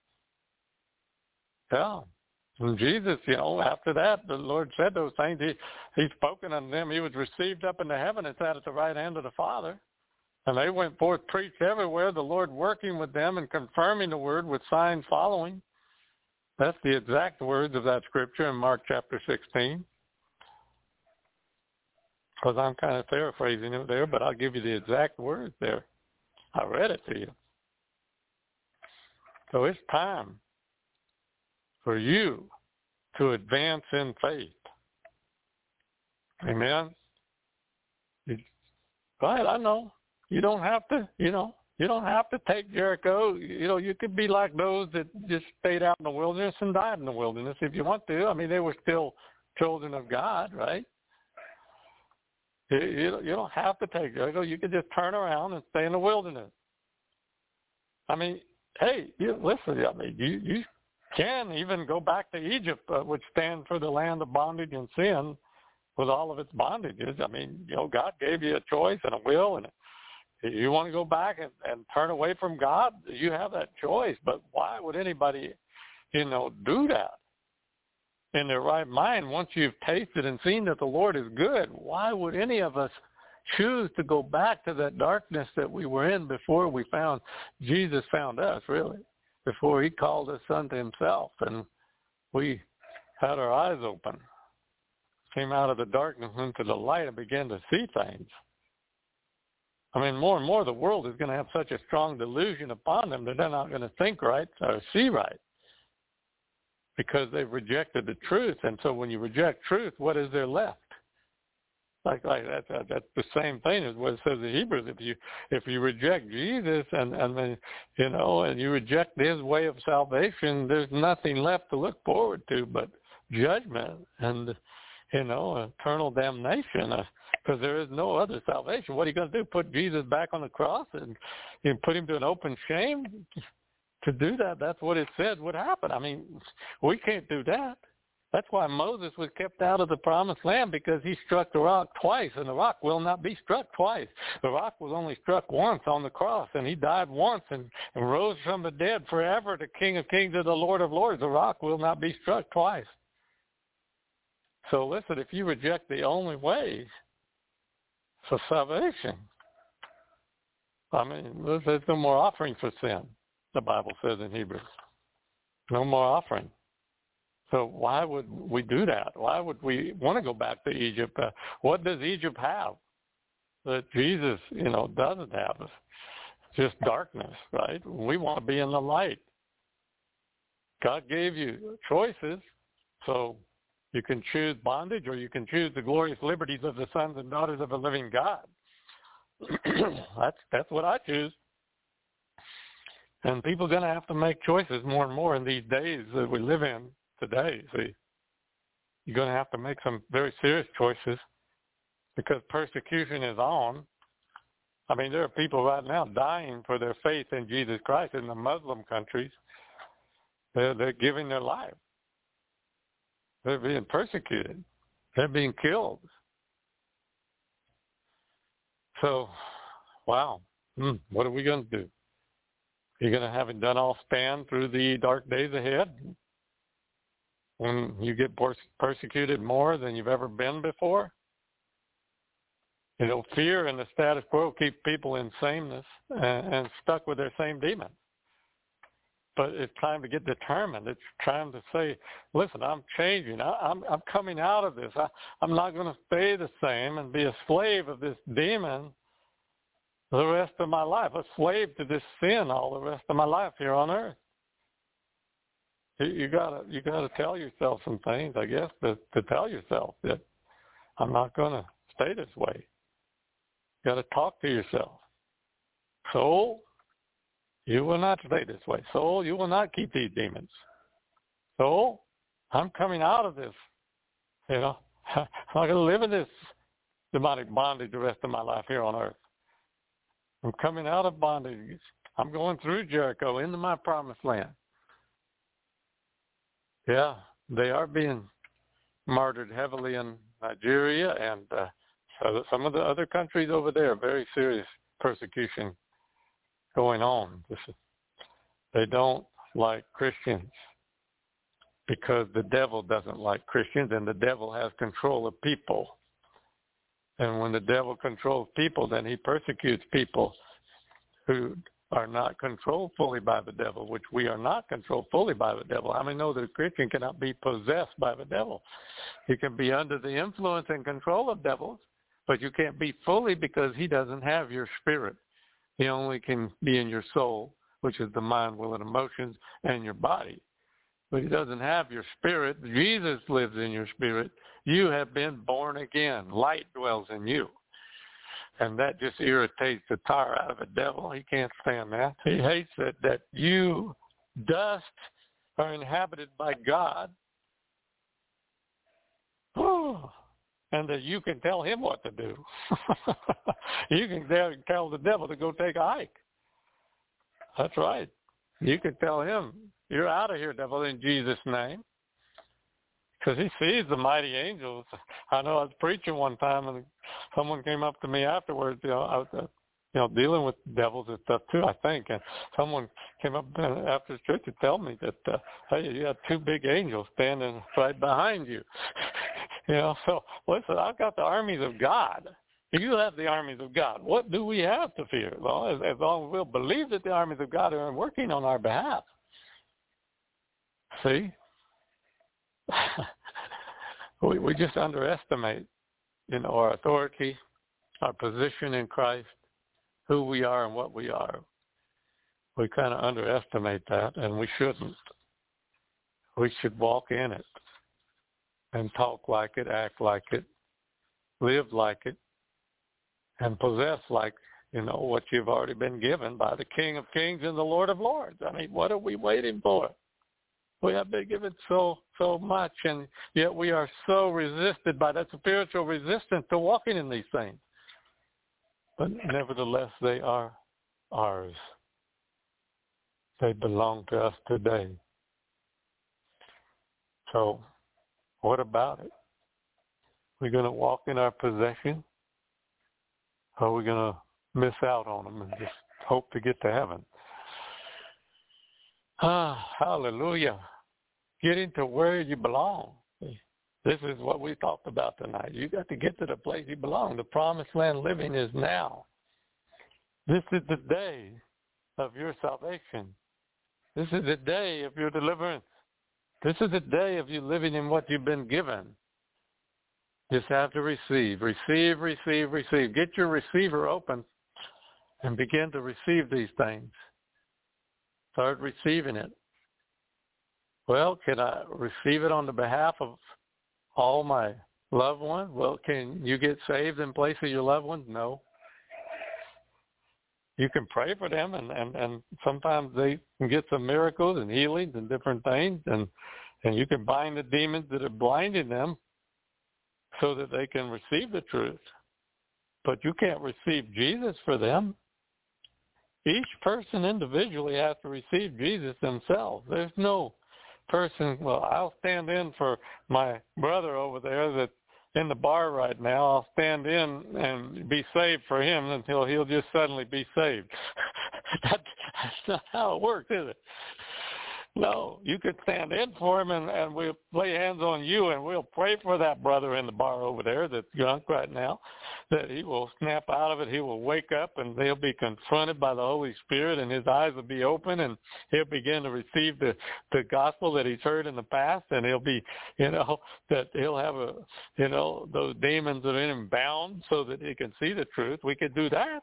Yeah. And Jesus, you know, after that, the Lord said those things. He's spoken unto them. He was received up into heaven and sat at the right hand of the Father. And they went forth, preached everywhere, the Lord working with them and confirming the word with signs following. That's the exact words of that scripture in Mark chapter 16. Because I'm kind of paraphrasing it there, but I'll give you the exact words there. I read it to you. So it's time for you to advance in faith. Amen? Right, I know. You don't have to, you don't have to take Jericho. You could be like those that just stayed out in the wilderness and died in the wilderness if you want to. I mean, they were still children of God, right? You don't have to take Jericho. You could just turn around and stay in the wilderness. I mean, hey, listen, I mean, you can even go back to Egypt, which stands for the land of bondage and sin with all of its bondages. I mean, God gave you a choice and a will and You want to go back and turn away from God? You have that choice. But why would anybody, do that? In their right mind, once you've tasted and seen that the Lord is good, why would any of us choose to go back to that darkness that we were in before Jesus found us, really, before he called us unto himself and we had our eyes open, came out of the darkness into the light and began to see things. I mean, more and more the world is going to have such a strong delusion upon them that they're not going to think right or see right, because they've rejected the truth. And so when you reject truth, what is there left? Like that's the same thing as what it says in Hebrews. If you reject Jesus and then and you reject his way of salvation, there's nothing left to look forward to but judgment and eternal damnation. Because there is no other salvation. What are you going to do? Put Jesus back on the cross and put him to an open shame? To do that, that's what it said would happen. I mean, we can't do that. That's why Moses was kept out of the promised land, because he struck the rock twice, and the rock will not be struck twice. The rock was only struck once on the cross, and he died once and rose from the dead forever, the King of Kings and the Lord of Lords. The rock will not be struck twice. So listen, if you reject the only way for salvation, I mean, there's no more offering for sin, the Bible says in Hebrews. No more offering. So why would we do that? Why would we want to go back to Egypt? What does Egypt have that Jesus, doesn't have? It's just darkness, right? We want to be in the light. God gave you choices, so you can choose bondage or you can choose the glorious liberties of the sons and daughters of a living God. That's what I choose. And people are going to have to make choices more and more in these days that we live in today. See, you're going to have to make some very serious choices because persecution is on. I mean, there are people right now dying for their faith in Jesus Christ in the Muslim countries. They're giving their life. They're being persecuted. They're being killed. So, wow, what are we going to do? You're going to have it done all stand through the dark days ahead when you get persecuted more than you've ever been before? Fear and the status quo keep people in sameness and stuck with their same demons. But it's time to get determined. It's time to say, listen, I'm changing. I'm coming out of this. I'm not going to stay the same and be a slave of this demon the rest of my life, a slave to this sin all the rest of my life here on earth. You gotta tell yourself some things, I guess, to tell yourself that I'm not going to stay this way. You got to talk to yourself. Soul, you will not stay this way. Soul, you will not keep these demons. Soul, I'm coming out of this. I'm not going to live in this demonic bondage the rest of my life here on earth. I'm coming out of bondage. I'm going through Jericho into my promised land. Yeah, they are being martyred heavily in Nigeria and some of the other countries over there. Very serious persecution going on. They don't like Christians because the devil doesn't like Christians, and the devil has control of people. And when the devil controls people, then he persecutes people who are not controlled fully by the devil, which we are not controlled fully by the devil. I mean, know that a Christian cannot be possessed by the devil. You can be under the influence and control of devils, but you can't be fully because he doesn't have your spirit. He only can be in your soul, which is the mind, will, and emotions, and your body. But he doesn't have your spirit. Jesus lives in your spirit. You have been born again. Light dwells in you. And that just irritates the tar out of a devil. He can't stand that. He hates it that you, dust, are inhabited by God. Oh, and that you can tell him what to do. You can tell the devil to go take a hike. That's right. You can tell him, you're out of here, devil, in Jesus' name. Because he sees the mighty angels. I know I was preaching one time, and someone came up to me afterwards. I was dealing with devils and stuff too, I think. And someone came up after the church to tell me that, hey, you have two big angels standing right behind you. So listen, I've got the armies of God. You have the armies of God. What do we have to fear? Well, as long as we'll believe that the armies of God are working on our behalf. See? we just underestimate, our authority, our position in Christ, who we are and what we are. We kind of underestimate that, and we shouldn't. We should walk in it and talk like it, act like it, live like it, and possess like, what you've already been given by the King of Kings and the Lord of Lords. I mean, what are we waiting for? We have been given so much, and yet we are so resisted by that spiritual resistance to walking in these things. But nevertheless, they are ours. They belong to us today. So, what about it? We're going to walk in our possession, or are we going to miss out on them and just hope to get to heaven? Hallelujah. Getting to where you belong. This is what we talked about tonight. You got to get to the place you belong. The promised land living is now. This is the day of your salvation. This is the day of your deliverance. This is the day of you living in what you've been given. Just have to receive. Receive, receive, receive. Get your receiver open and begin to receive these things. Start receiving it. Well, can I receive it on the behalf of all my loved ones? Well, can you get saved in place of your loved ones? No. You can pray for them, and sometimes they can get some miracles and healings and different things, and you can bind the demons that are blinding them so that they can receive the truth. But you can't receive Jesus for them. Each person individually has to receive Jesus themselves. There's no person, well, I'll stand in for my brother over there that's in the bar right now. I'll stand in and be saved for him until he'll just suddenly be saved. That's not how it works, is it? No, you could stand in for him, and we'll lay hands on you, and we'll pray for that brother in the bar over there that's drunk right now, that he will snap out of it, he will wake up, and they'll be confronted by the Holy Spirit, and his eyes will be open, and he'll begin to receive the gospel that he's heard in the past, and he'll be, that he'll have those demons that are in him bound so that he can see the truth. We could do that.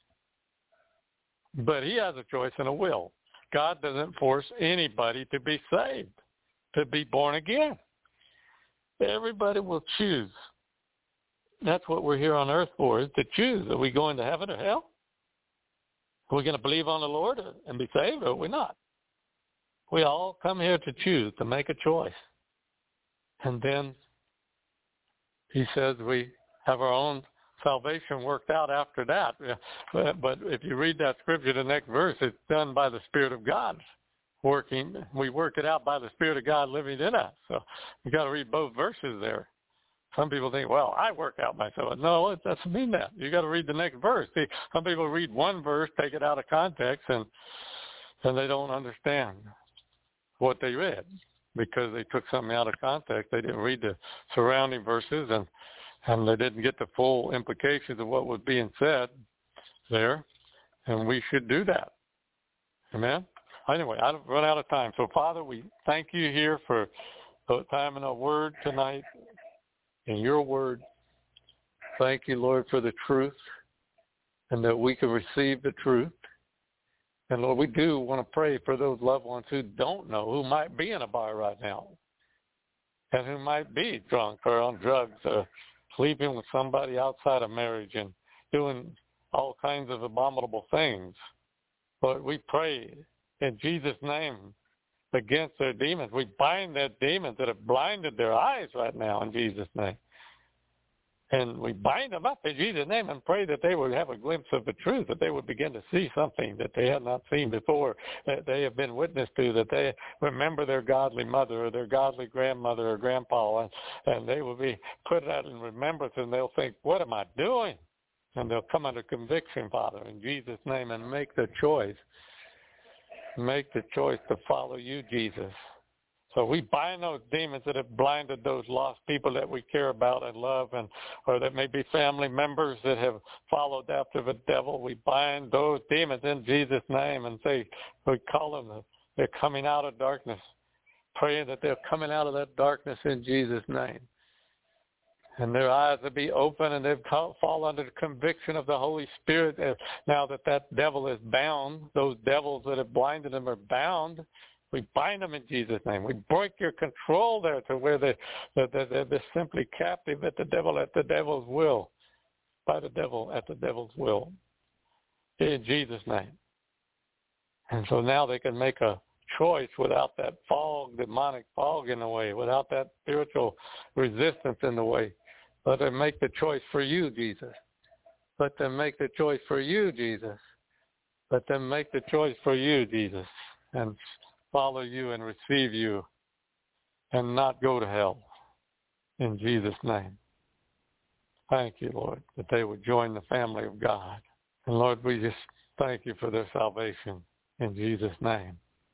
But he has a choice and a will. God doesn't force anybody to be saved, to be born again. Everybody will choose. That's what we're here on earth for, is to choose. Are we going to heaven or hell? Are we going to believe on the Lord and be saved, or are we not? We all come here to choose, to make a choice. And then he says we have our own salvation worked out after that. But if you read that scripture, the next verse, it's done by the Spirit of God working. We work it out by the Spirit of God living in us. So you got to read both verses there. Some people think, well, I work out myself. No, it doesn't mean that. You got to read the next verse. See, some people read one verse, take it out of context, and they don't understand what they read because they took something out of context. They didn't read the surrounding verses, and they didn't get the full implications of what was being said there, and we should do that. Amen? Anyway, I've run out of time. So, Father, we thank you here for the time in our word tonight, in your word. Thank you, Lord, for the truth, and that we can receive the truth. And, Lord, we do want to pray for those loved ones who don't know, who might be in a bar right now, and who might be drunk or on drugs or sleeping with somebody outside of marriage and doing all kinds of abominable things. Lord, we pray in Jesus' name against their demons. We bind that demons that have blinded their eyes right now in Jesus' name. And we bind them up in Jesus' name and pray that they would have a glimpse of the truth, that they would begin to see something that they had not seen before, that they have been witness to, that they remember their godly mother or their godly grandmother or grandpa, and they will be put out in remembrance, and they'll think, what am I doing? And they'll come under conviction, Father, in Jesus' name, and make the choice. Make the choice to follow you, Jesus. So we bind those demons that have blinded those lost people that we care about and love, or that may be family members that have followed after the devil. We bind those demons in Jesus' name and say, we call them, they're coming out of darkness, praying that they're coming out of that darkness in Jesus' name. And their eyes will be open, and they'll fall under the conviction of the Holy Spirit. Now that devil is bound, those devils that have blinded them are bound. We bind them in Jesus' name. We break your control there to where they're simply captive at the devil's will, by the devil at the devil's will, in Jesus' name. And so now they can make a choice without that fog, demonic fog in the way, without that spiritual resistance in the way. Let them make the choice for you, Jesus. Let them make the choice for you, Jesus. Let them make the choice for you, Jesus, and follow you and receive you and not go to hell, in Jesus' name. Thank you, Lord, that they would join the family of God. And Lord, we just thank you for their salvation in Jesus' name.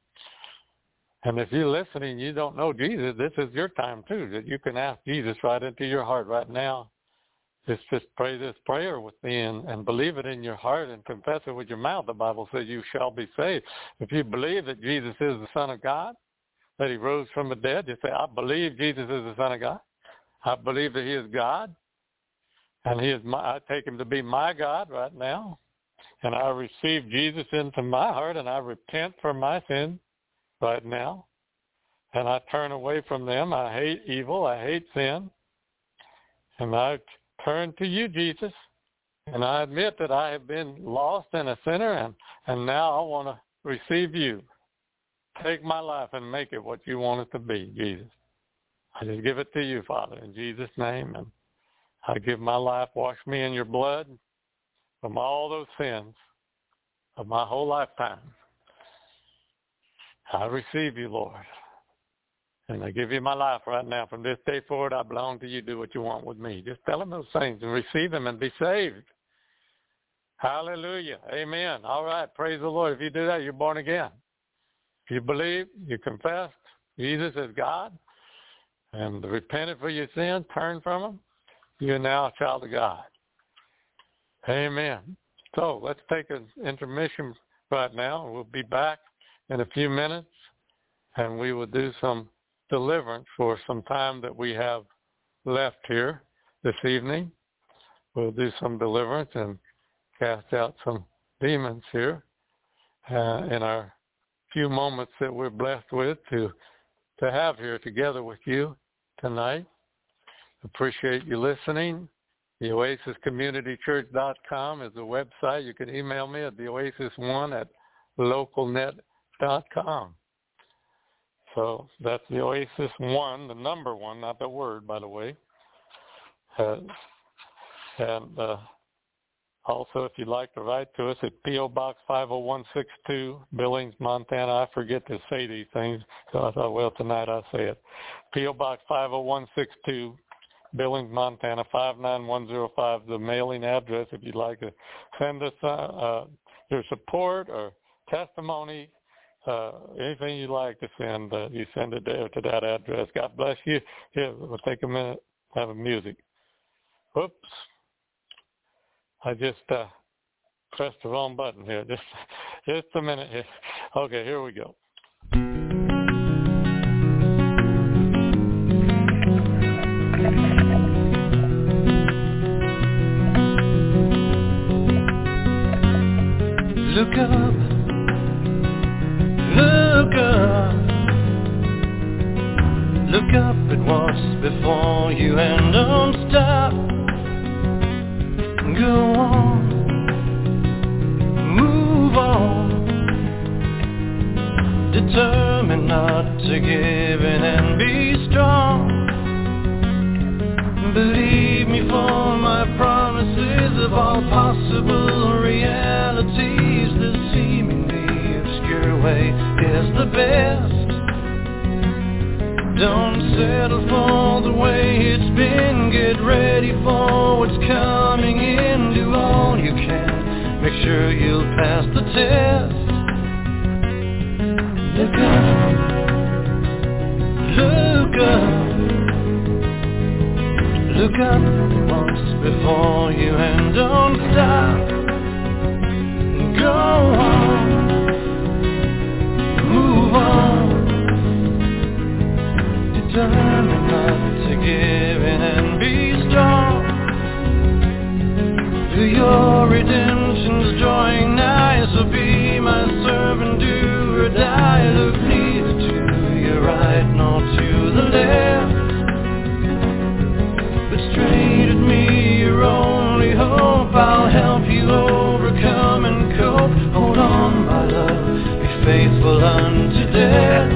And if you're listening, you don't know Jesus, this is your time too, that you can ask Jesus right into your heart right now. Just pray this prayer with me and believe it in your heart and confess it with your mouth. The Bible says you shall be saved. If you believe that Jesus is the Son of God, that he rose from the dead, you say, I believe Jesus is the Son of God. I believe that he is God. And I take him to be my God right now. And I receive Jesus into my heart, and I repent for my sins right now. And I turn away from them. I hate evil. I hate sin. And I turn to you, Jesus, and I admit that I have been lost and a sinner, and now I want to receive you. Take my life and make it what you want it to be, Jesus. I just give it to you, Father, in Jesus' name, and I give my life. Wash me in your blood from all those sins of my whole lifetime. I receive you, Lord. And I give you my life right now. From this day forward, I belong to you. Do what you want with me. Just tell them those things and receive them and be saved. Hallelujah. Amen. All right. Praise the Lord. If you do that, you're born again. If you believe, you confess Jesus is God, and repented for your sins, turn from them, you're now a child of God. Amen. So let's take an intermission right now. We'll be back in a few minutes, and we will do some deliverance for some time that we have left here this evening. We'll do some deliverance and cast out some demons here in our few moments that we're blessed with to have here together with you tonight. Appreciate you listening. The OasisCommunityChurch.com is the website. You can email me at theoasis1@localnet.com. So that's the Oasis 1, the number 1, not the word, by the way. And also, if you'd like to write to us at P.O. Box 50162, Billings, Montana. I forget to say these things, so I thought, well, tonight I'll say it. P.O. Box 50162, Billings, Montana, 59105, the mailing address if you'd like to send us your support or testimony. Anything you'd like to send, you send it there to that address. God bless you. Here, we'll take a minute, have a music. Whoops. I just pressed the wrong button here. Just a minute here. Okay, here we go. Look up. Look up, look up at what's before you and don't stop. Go on, move on, determined not to give in and be strong. Believe me, for my promises of all possible realities, the seemingly obscure way is the best. Don't settle for the way it's been. Get ready for what's coming into all. all you can. Make sure you'll pass the test. Look up, look up, look up once before you and don't stop. Go on, move on. Determined not to give in and be strong. To your redemption's drawing nigh, so be my servant, do or die. Look neither to your right nor to the left, but straight at me, your only hope. I'll help you overcome and cope. Hold on, my love, be faithful unto death.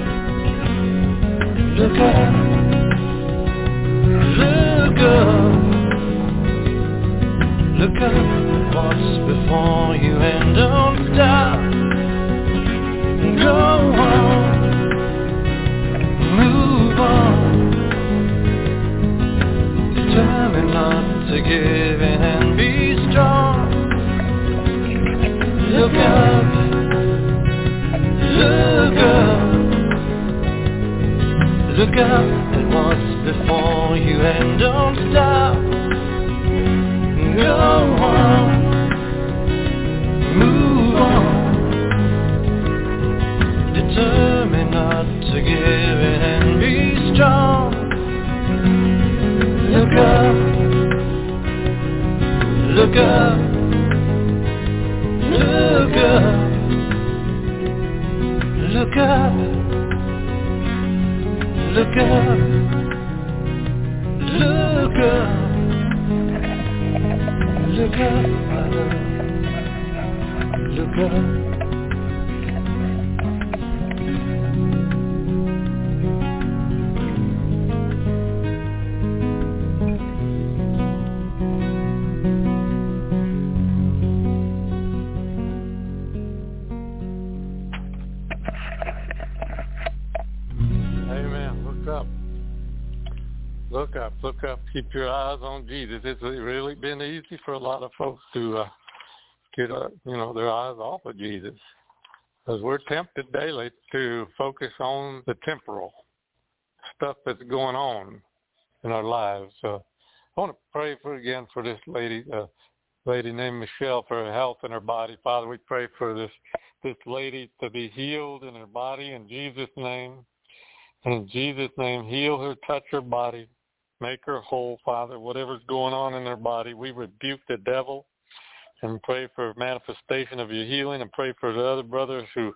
Look up, look up, look up what's before you and don't stop. Go on, move on. Determined not to give in and be strong. Look up, look up, look up at what's before you and don't stop. Go on, move on. Determined not to give in and be strong. Look up, look up, look up, look up, look up, look up, look up, my love, look up. Look up, keep your eyes on Jesus. It's really been easy for a lot of folks to get their eyes off of Jesus, because we're tempted daily to focus on the temporal stuff that's going on in our lives. I want to pray for this lady named Michelle, for her health in her body. Father, we pray for this lady to be healed in her body in Jesus' name. In Jesus' name, heal her, touch her body. Make her whole, Father. Whatever's going on in her body, we rebuke the devil and pray for manifestation of your healing, and pray for another brother who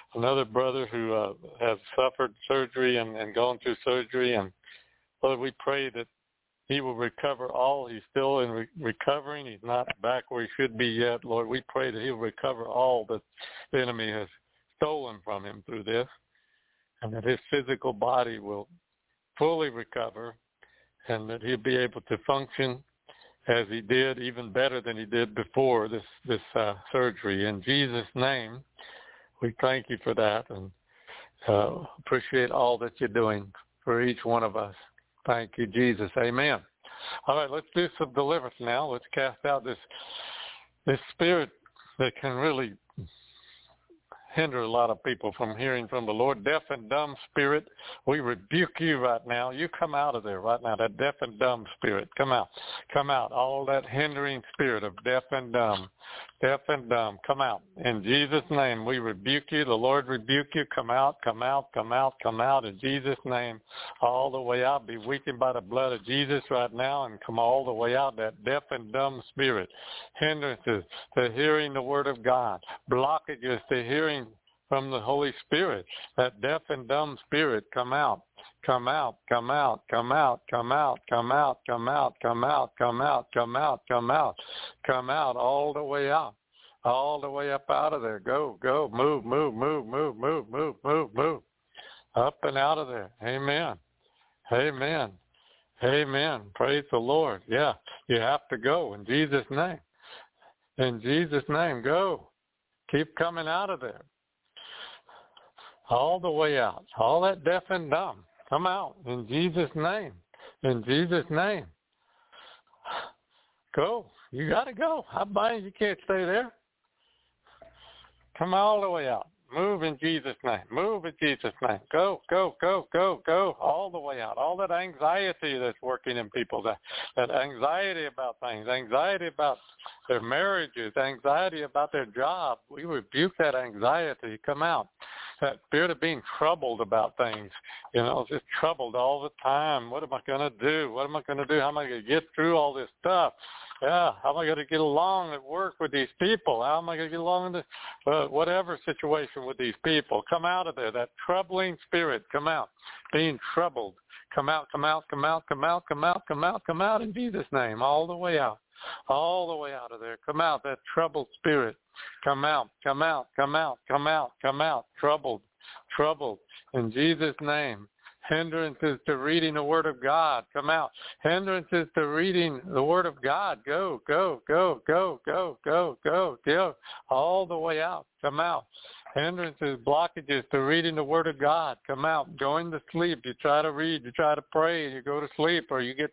has suffered surgery and gone through surgery. And Lord, we pray that he will recover all. He's still in recovering. He's not back where he should be yet. Lord, we pray that he'll recover all that the enemy has stolen from him through this, and that his physical body will fully recover, and that he'll be able to function as he did, even better than he did before this surgery. In Jesus' name, we thank you for that, and appreciate all that you're doing for each one of us. Thank you, Jesus. Amen. All right, let's do some deliverance now. Let's cast out this spirit that can really hinder a lot of people from hearing from the Lord. Deaf and dumb spirit, we rebuke you right now. You come out of there right now. That deaf and dumb spirit, come out. Come out. All that hindering spirit of deaf and dumb, come out. In Jesus' name, we rebuke you. The Lord rebuke you. Come out, come out, come out, come out. In Jesus' name, all the way out. Be weakened by the blood of Jesus right now and come all the way out. That deaf and dumb spirit, hindrances to hearing the word of God, blockages to hearing from the Holy Spirit. That deaf and dumb spirit, come out. Come out, come out, come out, come out, come out, come out, come out, come out, come out, come out, come out, all the way out, all the way up out of there. Go, go, move, move, move, move, move, move, move, move, up and out of there. Amen. Amen. Amen. Praise the Lord. Yeah, you have to go in Jesus' name. In Jesus' name, go. Keep coming out of there. All the way out. All that deaf and dumb. Come out in Jesus' name. In Jesus' name. Go. You got to go. I bind you. Can't stay there. Come all the way out. Move in Jesus' name. Move in Jesus' name. Go, go, go, go, go, all the way out. All that anxiety that's working in people, that anxiety about things, anxiety about their marriages, anxiety about their job. We rebuke that anxiety. Come out. That spirit of being troubled about things, just troubled all the time. What am I going to do? What am I going to do? How am I going to get through all this stuff? Yeah, how am I going to get along at work with these people? How am I going to get along in whatever situation with these people? Come out of there. That troubling spirit, come out. Being troubled, come out, come out, come out, come out, come out, come out, come out in Jesus' name, all the way out. All the way out of there. Come out, that troubled spirit. Come out, come out, come out, come out, come out. Troubled, troubled. In Jesus' name. Hindrances to reading the Word of God. Come out. Hindrances to reading the Word of God. Go, go, go, go, go, go, go, go. All the way out. Come out. Hindrances, blockages to reading the Word of God. Come out. Going to sleep. You try to read. You try to pray. You go to sleep, or you get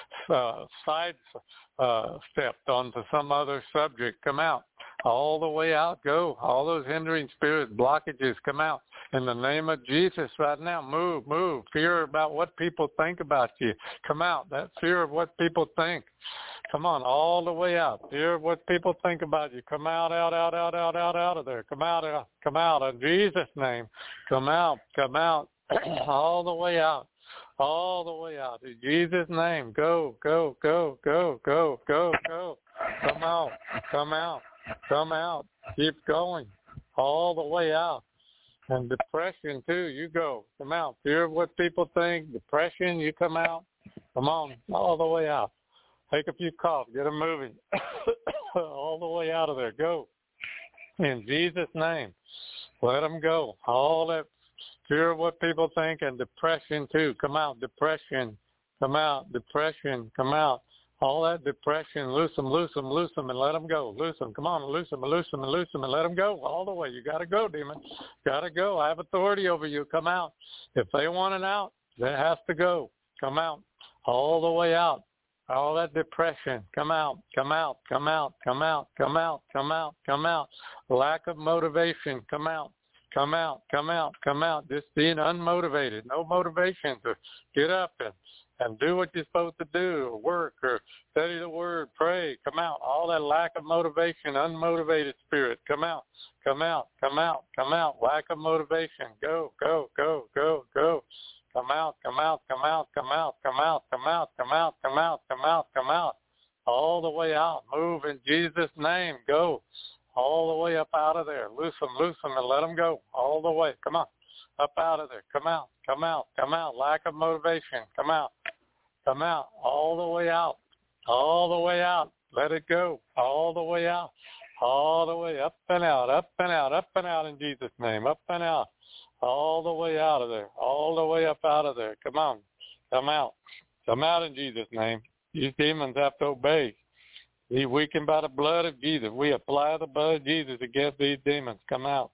stepped onto some other subject. Come out. All the way out. Go. All those hindering spirits, blockages, come out. In the name of Jesus right now, move, move. Fear about what people think about you. Come out. That fear of what people think. Come on, all the way out. Fear of what people think about you. Come out, out, out, out, out, out, out of there. Come out in Jesus' name. Come out, all the way out. All the way out. In Jesus' name. Go, go, go, go, go, go, go. Come out, come out, come out. Keep going. All the way out. And depression too, you go. Come out. Fear of what people think. Depression, you come out. Come on, all the way out. Take a few coughs. Get them moving. All the way out of there. Go. In Jesus' name. Let them go. All that fear of what people think and depression too. Come out. Depression. Come out. Depression. Come out. All that depression, loose them, and let them go. Loose them. Come on, loose them, and let them go all the way. You got to go, demon. Got to go. I have authority over you. Come out. If they want it out, that has to go. Come out. All the way out. All that depression. Come out. Come out. Come out. Come out. Come out. Come out. Come out. Lack of motivation. Come out. Come out. Come out. Come out. Just being unmotivated. No motivation to get up and do what you're supposed to do, or work, or study the Word, pray. Come out. All that lack of motivation, unmotivated spirit, come out. Come out. Come out. Come out. Lack of motivation. Go, go, go, go, go. Come out. Come out. Come out. Come out. Come out. Come out. Come out. Come out. Come out. Come out. All the way out. Move in Jesus' name. Go. All the way up out of there. Loose them, and let them go. All the way. Come on. Up out of there. Come out. Come out. Come out. Lack of motivation. Come out. Come out. All the way out. All the way out. Let it go. All the way out. All the way up and out. Up and out. Up and out in Jesus' name. Up and out. All the way out of there. All the way up out of there. Come on. Come out. Come out in Jesus' name. These demons have to obey. Be weakened by the blood of Jesus. We apply the blood of Jesus against these demons. Come out.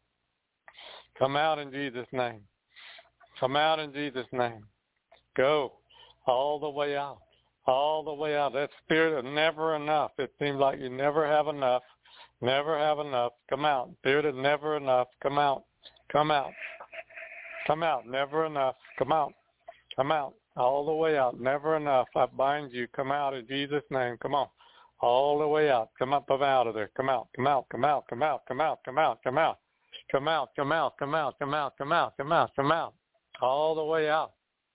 Come out in Jesus' name. Come out in Jesus' name. Go. All the way out. All the way out. That spirit of never enough. It seems like you never have enough. Never have enough. Come out. Spirit of never enough. Come out. Come out. Come out. Never enough. Come out. Come out. All the way out. Never enough. I bind you. Come out in Jesus' name. Come on. All the way out. Come up and out of there. Come out. Come out. Come out. Come out. Come out. Come out. Come out. Come out. Come out. Come out. Come out. Come out. Come out. Come out. All the way out.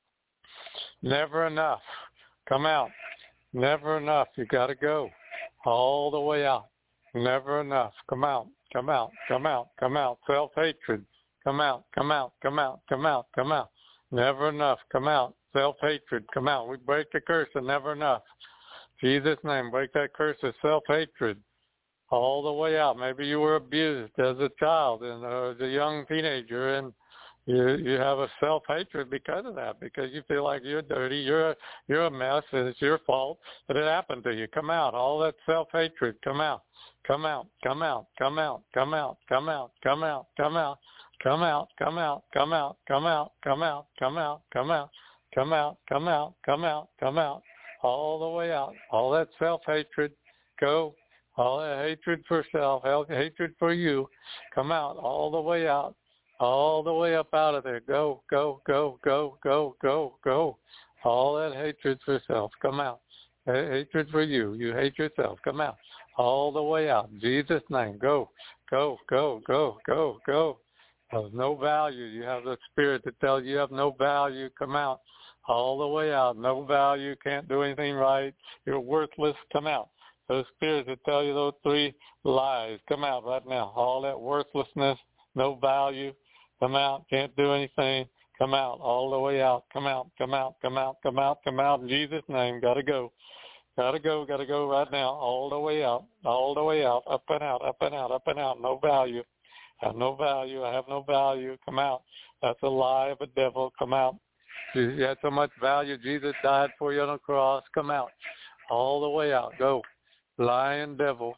Never enough. Come out. Never enough. You got to go. All the way out. Never enough. Come out. Come out. Come out. Come out. Self-hatred. Come out. Come out. Come out. Come out. Come out. Never enough. Come out. Self-hatred. Come out. We break the curse of never enough. Jesus' name. Break that curse of self-hatred. All the way out. Maybe you were abused as a child and as a young teenager, and you have a self-hatred because of that, because you feel like you're dirty, you're a mess, and it's your fault that it happened to you. Come out. All that self-hatred, come out. Come out. Come out. Come out. Come out. Come out. Come out. Come out. Come out. Come out. Come out. Come out. Come out. Come out. Come out. Come out. Come out. Come out. Come out. All the way out. All that self-hatred. Go. All that hatred for self, hatred for you, come out all the way out, all the way up out of there. Go, go, go, go, go, go, go. All that hatred for self, come out. Hatred for you. You hate yourself. Come out. All the way out. In Jesus' name. Go, go, go, go, go, go. Of no value. You have the spirit that tells you have no value. Come out. All the way out. No value. Can't do anything right. You're worthless. Come out. Those spirits that tell you those three lies. Come out right now. All that worthlessness. No value. Come out. Can't do anything. Come out. All the way out. Come out. Come out. Come out. Come out. Come out. In Jesus' name. Gotta go. Gotta go right now, all the way out, up and out, up and out, up and out, no value. I have no value, I have no value, come out. That's a lie of a devil, come out. You had so much value, Jesus died for you on the cross, come out. All the way out, go. Lying devil,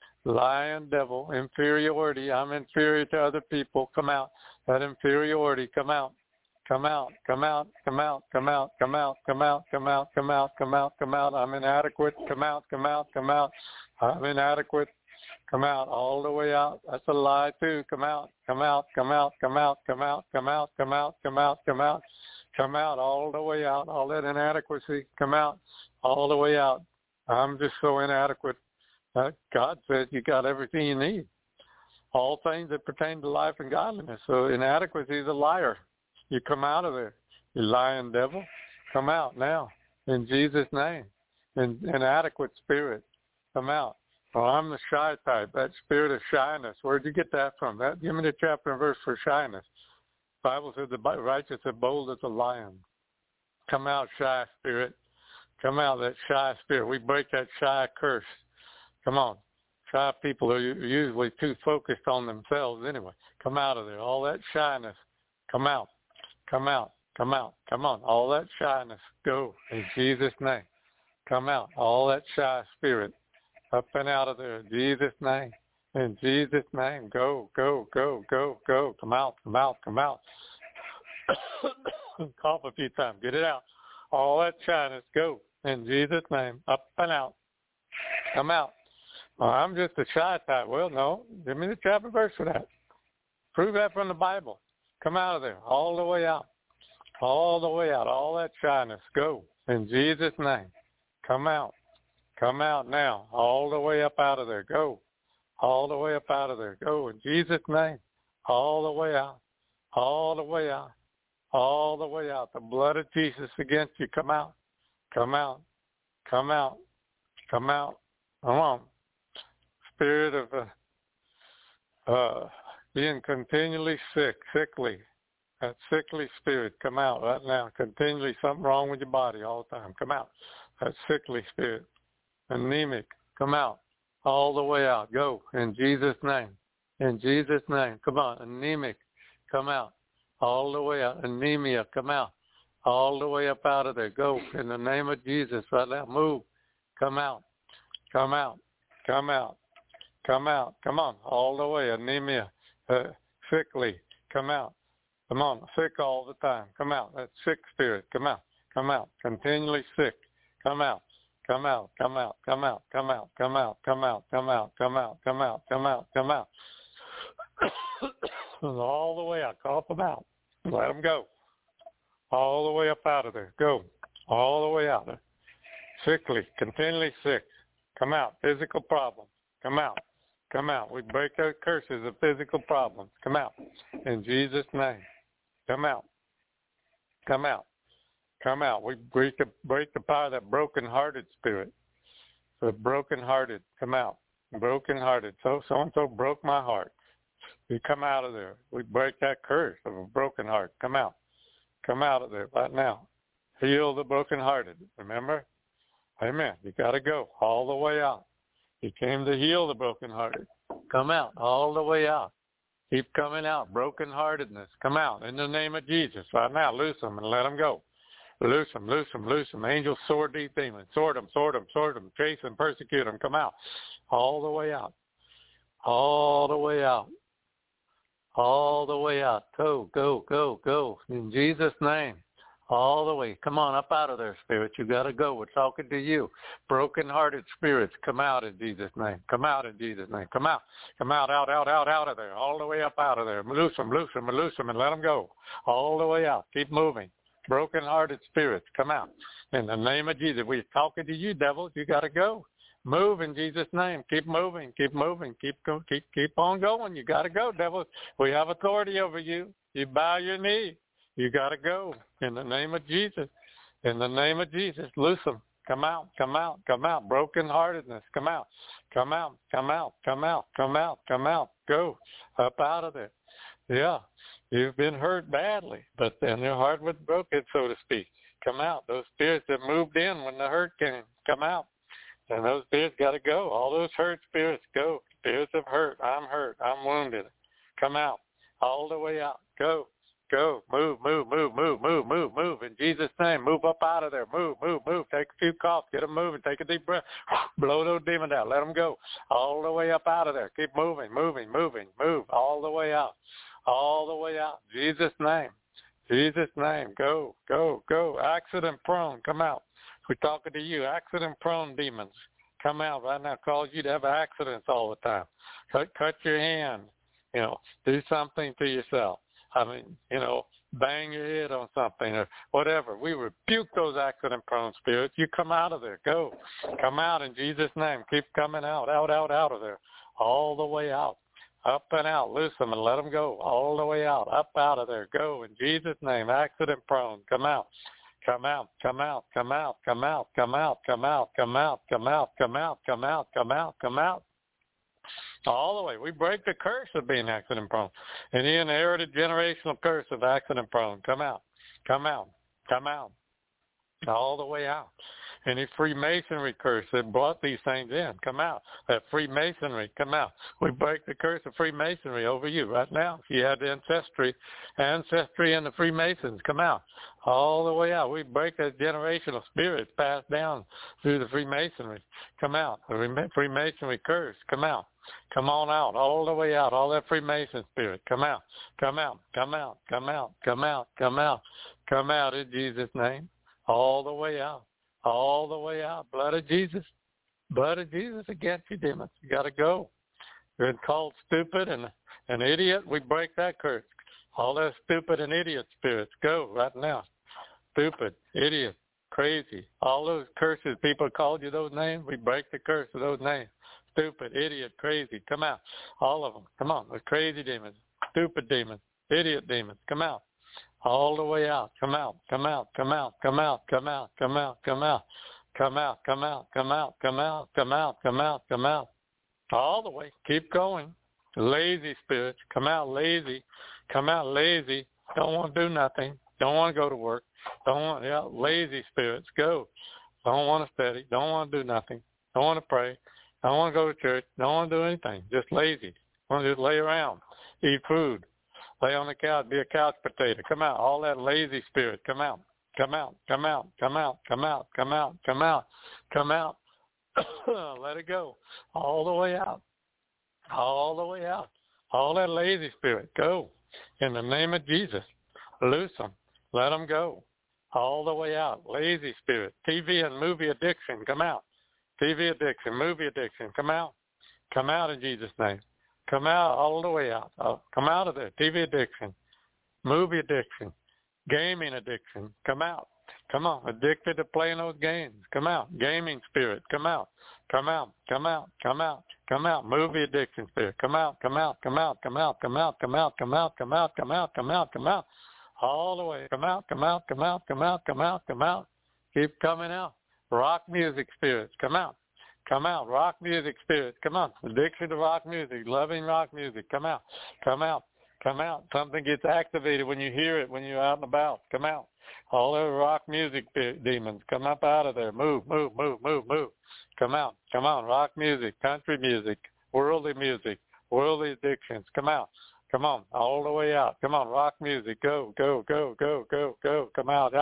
inferiority, I'm inferior to other people, come out. That inferiority, come out. Come out, come out, come out, come out, come out, come out, come out, come out, come out, come out. I'm inadequate. Come out, come out, come out. I'm inadequate. Come out, all the way out. That's a lie too. Come out, come out, come out, come out, come out, come out, come out, come out, come out, come out, all the way out. All that inadequacy, come out, all the way out. I'm just so inadequate. God says you got everything you need. All things that pertain to life and godliness. So inadequacy is a liar. You come out of there, you lying devil. Come out now, in Jesus' name. Inadequate spirit, come out. Well, I'm the shy type, that spirit of shyness. Where'd you get that from? Give me the chapter and verse for shyness. The Bible says the righteous are bold as a lion. Come out, shy spirit. Come out, that shy spirit. We break that shy curse. Come on. Shy people are usually too focused on themselves anyway. Come out of there. All that shyness, come out. Come out, come out, come on. All that shyness, go in Jesus' name. Come out, all that shy spirit, up and out of there in Jesus' name. In Jesus' name, go, go, go, go, go. Come out, come out, come out. Cough a few times, get it out. All that shyness, go in Jesus' name, up and out. Come out. Well, I'm just a shy type. Well, no, give me the chapter verse for that. Prove that from the Bible. Come out of there, all the way out, all the way out, all that shyness, go, in Jesus' name. Come out now, all the way up out of there, go, all the way up out of there, go, in Jesus' name, all the way out, all the way out, all the way out. The blood of Jesus against you, come out, come out, come out, come out, come on. Spirit of being continually sickly, that sickly spirit, come out right now. Continually something wrong with your body all the time. Come out. That sickly spirit, anemic, come out. All the way out. Go in Jesus' name. In Jesus' name. Come on. Anemic, come out. All the way out. Anemia, come out. All the way up out of there. Go in the name of Jesus right now. Move. Come out. Come out. Come out. Come out. Come on. All the way. Anemia. Sickly, come out. Come on, sick all the time. Come out. That sick spirit, come out. Come out. Continually sick. Come out. Come out. Come out. Come out. Come out. Come out. Come out. Come out. Come out. Come out. Come out. Come out. All the way out. Cough them out. Let them go. All the way up out of there. Go. All the way out there. Sickly, continually sick. Come out. Physical problems. Come out. Come out. We break those curses of physical problems. Come out. In Jesus' name. Come out. Come out. Come out. We break the power of that broken-hearted spirit. So broken-hearted, come out. Broken-hearted. So-and-so broke my heart. We come out of there. We break that curse of a broken heart. Come out. Come out of there right now. Heal the broken-hearted. Remember? Amen. You got to go all the way out. He came to heal the brokenhearted. Come out all the way out. Keep coming out. Brokenheartedness. Come out in the name of Jesus right now. Loose them and let them go. Loose them, loose them, loose them. Angels sword these demons. Sword them, sword them, sword them. Chase them, persecute them. Come out. All the way out. All the way out. All the way out. Go, go, go, go. In Jesus' name. All the way. Come on, up out of there, spirit. You got to go. We're talking to you. Broken-hearted spirits, come out in Jesus' name. Come out in Jesus' name. Come out. Come out of there. All the way up out of there. Loose them, and let them go. All the way out. Keep moving. Broken-hearted spirits, come out. In the name of Jesus, we're talking to you, devils. You got to go. Move in Jesus' name. Keep moving. Keep on going. You got to go, devils. We have authority over you. You bow your knee. You got to go in the name of Jesus. In the name of Jesus, loose them. Come out. Brokenheartedness, come out. Go up out of there. Yeah, you've been hurt badly, but then your heart was broken, so to speak. Come out. Those spirits that moved in when the hurt came, come out. And those spirits got to go. All those hurt spirits, go. Spirits of hurt. I'm wounded. Come out. All the way out. Go. Move. In Jesus' name, move up out of there. Move. Take a few coughs. Get them moving. Take a deep breath. Blow those demons out. Let them go. All the way up out of there. Keep moving. Move. All the way out. Jesus' name. Go. Accident prone. Come out. We're talking to you. Accident prone demons. Come out right now. Cause you to have accidents all the time. Cut your hand. Do something to yourself. Bang your head on something or whatever. We rebuke those accident-prone spirits. You come out of there. Go. Come out in Jesus' name. Keep coming out of there. All the way out. Up and out. Loose them and let them go. All the way out. Up out of there. Go in Jesus' name. Accident-prone. Come out. All the way. We break the curse of being accident prone. Any inherited generational curse of accident prone. Come out. All the way out. Any Freemasonry curse that brought these things in, come out. That Freemasonry, come out. We break the curse of Freemasonry over you right now. If you had the ancestry and the Freemasons, come out. All the way out. We break that generational spirit passed down through the Freemasonry. Come out. The Freemasonry curse, come out. Come on out, all the way out, all that Freemason spirit. Come out in Jesus' name. All the way out. Blood of Jesus against you, demons. You got to go. You're called stupid and an idiot. We break that curse. All that stupid and idiot spirits, go right now. Stupid, idiot, crazy. All those curses, people called you those names. We break the curse of those names. Stupid, idiot, crazy, come out. All of them, come on. The crazy demons, stupid demons, idiot demons, come out. All the way out. Come out. All the way. Keep going. Lazy spirits, come out lazy. Don't want to do nothing. Don't want to go to work. Lazy spirits, go. Don't want to study. Don't want to do nothing. Don't want to pray. Don't want to go to church. Don't want to do anything. Just lazy. Want to just lay around, eat food, lay on the couch, be a couch potato. Come out. All that lazy spirit, come out. Let it go. All the way out. All that lazy spirit, go. In the name of Jesus, loose them. Let them go. All the way out. Lazy spirit. TV and movie addiction, come out. TV addiction, movie addiction, come out. Come out in Jesus' name. Come out all the way out. Come out of there. TV addiction, movie addiction, gaming addiction, come out. Come on. Addicted to playing those games, come out. Gaming spirit, come out. Movie addiction spirit, come out. All the way. Come out. Keep coming out. Rock music spirits, come out. Rock music spirits, come on. Addiction to rock music, loving rock music, come out. Something gets activated when you hear it, when you're out and about. Come out. All those rock music demons, come up out of there. Move. Come out. Come on. Rock music, country music, worldly addictions, come out. Come on, all the way out. Come on, rock music, go. Come out.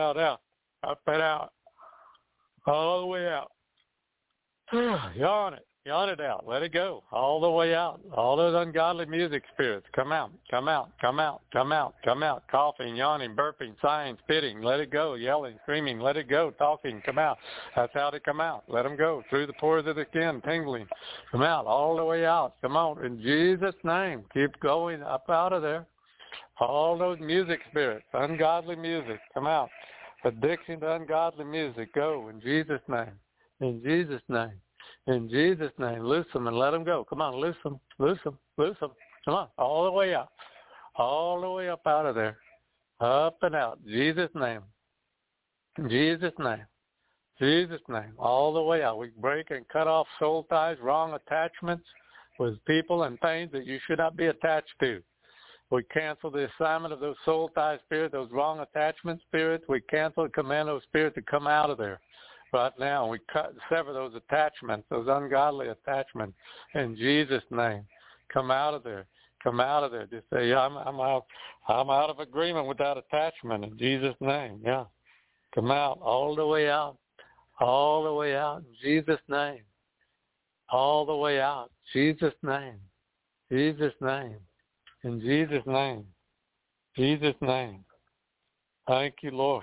Up and out. All the way out. You're on it. Yawn it out. Let it go all the way out. All those ungodly music spirits, come out, come out, come out, come out, come out. Coughing, yawning, burping, sighing, spitting, let it go. Yelling, screaming, let it go. Talking, come out. That's how they come out. Let them go through the pores of the skin, tingling. Come out all the way out. Come on, in Jesus' name. Keep going up out of there. All those music spirits, ungodly music, come out. Addiction to ungodly music, go in Jesus' name. In Jesus' name. In Jesus' name, loose them and let them go. Come on, loose them, loose them, loose them. Come on, all the way out. All the way up out of there. Up and out. Jesus' name. Jesus' name. Jesus' name. All the way out. We break and cut off soul ties, wrong attachments with people and things that you should not be attached to. We cancel the assignment of those soul tie spirits, those wrong attachment spirits. We cancel and command those spirits to come out of there. Right now, we sever those attachments, those ungodly attachments, in Jesus' name. Come out of there. Come out of there. Just say, yeah, I'm out of agreement with that attachment in Jesus' name. Yeah. Come out, all the way out. All the way out in Jesus' name. All the way out. Jesus' name. Jesus' name. In Jesus' name. Jesus' name. Thank you, Lord.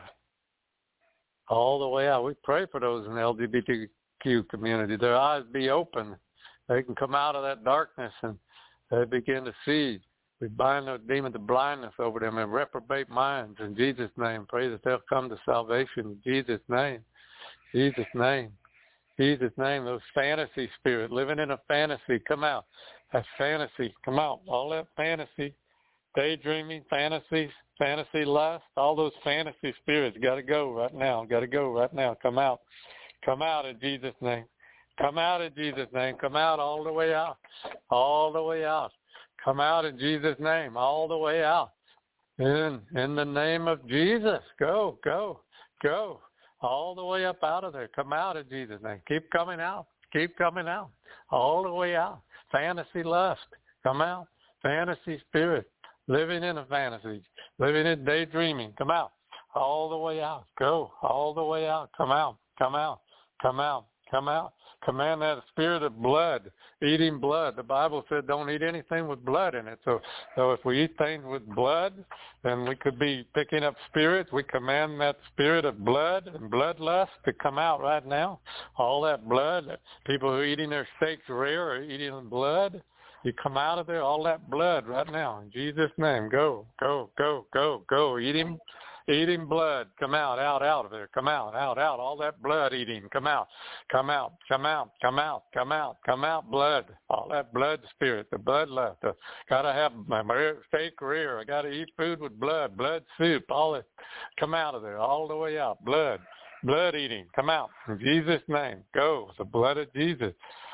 All the way out. We pray for those in the LGBTQ community. Their eyes be open. They can come out of that darkness and they begin to see. We bind the demon of blindness over them and reprobate minds in Jesus' name. Pray that they'll come to salvation in Jesus' name. Jesus' name. Jesus' name. Those fantasy spirits, living in a fantasy, come out. That fantasy, come out. All that fantasy, daydreaming, fantasies, fantasy lust, all those fantasy spirits got to go right now. Got to go right now. Come out. Come out in Jesus' name. Come out in Jesus' name. Come out all the way out. All the way out. Come out in Jesus' name. All the way out. In the name of Jesus. Go, go, go. All the way up out of there. Come out in Jesus' name. Keep coming out. Keep coming out. All the way out. Fantasy lust. Come out. Fantasy spirit. Living in a fantasy. Living in daydreaming. Come out. All the way out. Go. All the way out. Come out. Come out. Come out. Come out. Command that spirit of blood, eating blood. The Bible said don't eat anything with blood in it. So if we eat things with blood, then we could be picking up spirits. We command that spirit of blood and bloodlust to come out right now. All that blood, people who are eating their steaks rare are eating blood. You come out of there, all that blood right now. In Jesus' name, go, go, go, go, go. Eating blood, come out of there, come out, all that blood eating, come out, blood, all that blood spirit, the bloodlust, gotta have my steak rare, I gotta eat food with blood soup, all that, come out of there, all the way out, blood eating, come out, in Jesus' name, go, the blood of Jesus,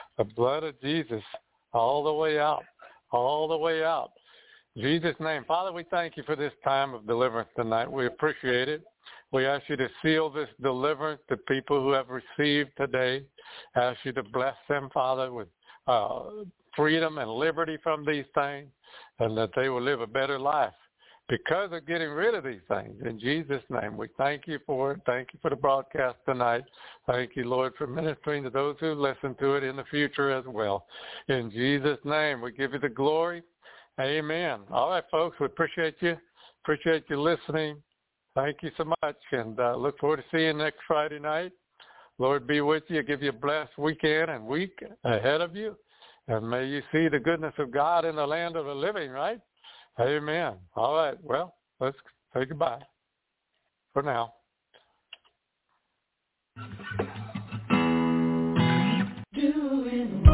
all the way out. In Jesus' name. Father, we thank you for this time of deliverance tonight. We appreciate it. We ask you to seal this deliverance to people who have received today. Ask you to bless them, Father, with freedom and liberty from these things, and that they will live a better life because of getting rid of these things. In Jesus' name, we thank you for it. Thank you for the broadcast tonight. Thank you, Lord, for ministering to those who listen to it in the future as well. In Jesus' name, we give you the glory. Amen. All right, folks, we appreciate you. Appreciate you listening. Thank you so much, and look forward to seeing you next Friday night. Lord be with you. Give you a blessed weekend and week ahead of you, and may you see the goodness of God in the land of the living, right? Amen. All right, well, let's say goodbye for now. Doing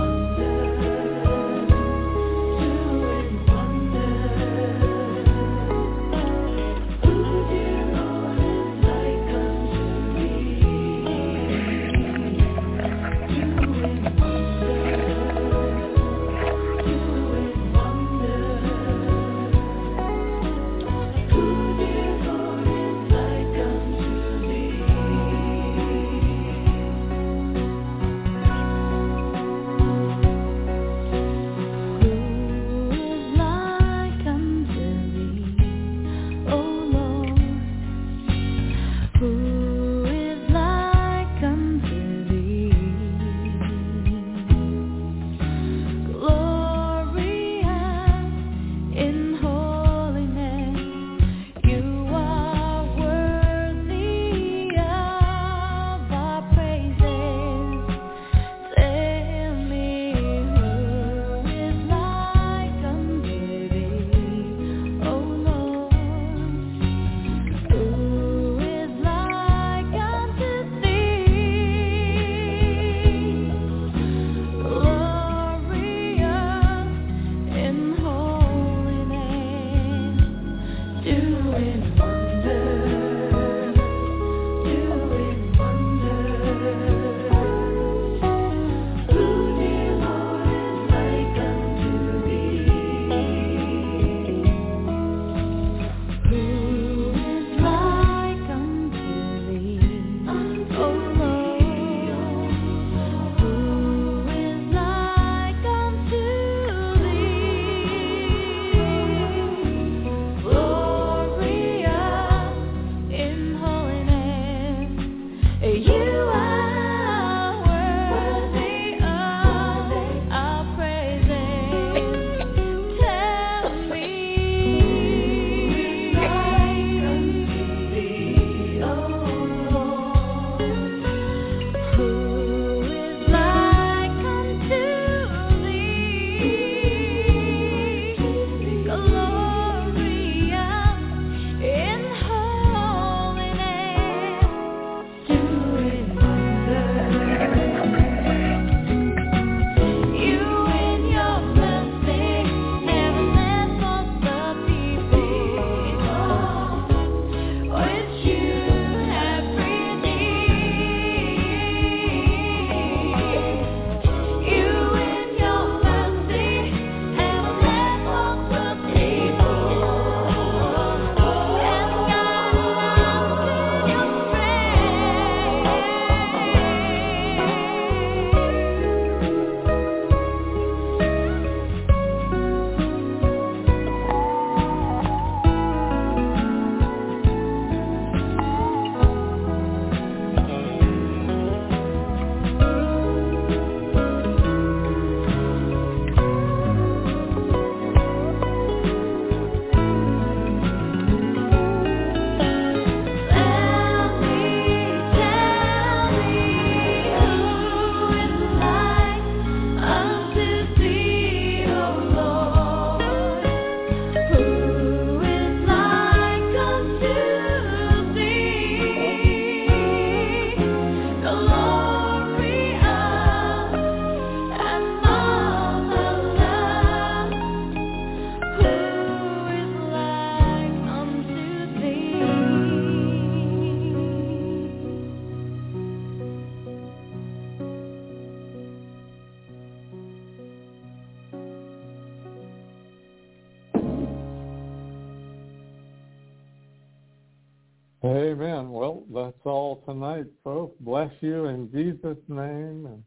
Amen. Well, that's all tonight, folks. Bless you in Jesus' name, and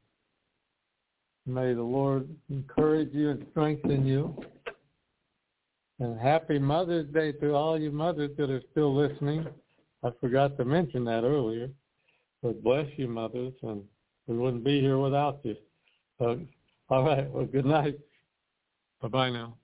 may the Lord encourage you and strengthen you. And happy Mother's Day to all you mothers that are still listening. I forgot to mention that earlier. But bless you, mothers, and we wouldn't be here without you. All right. Well, good night. Bye-bye now.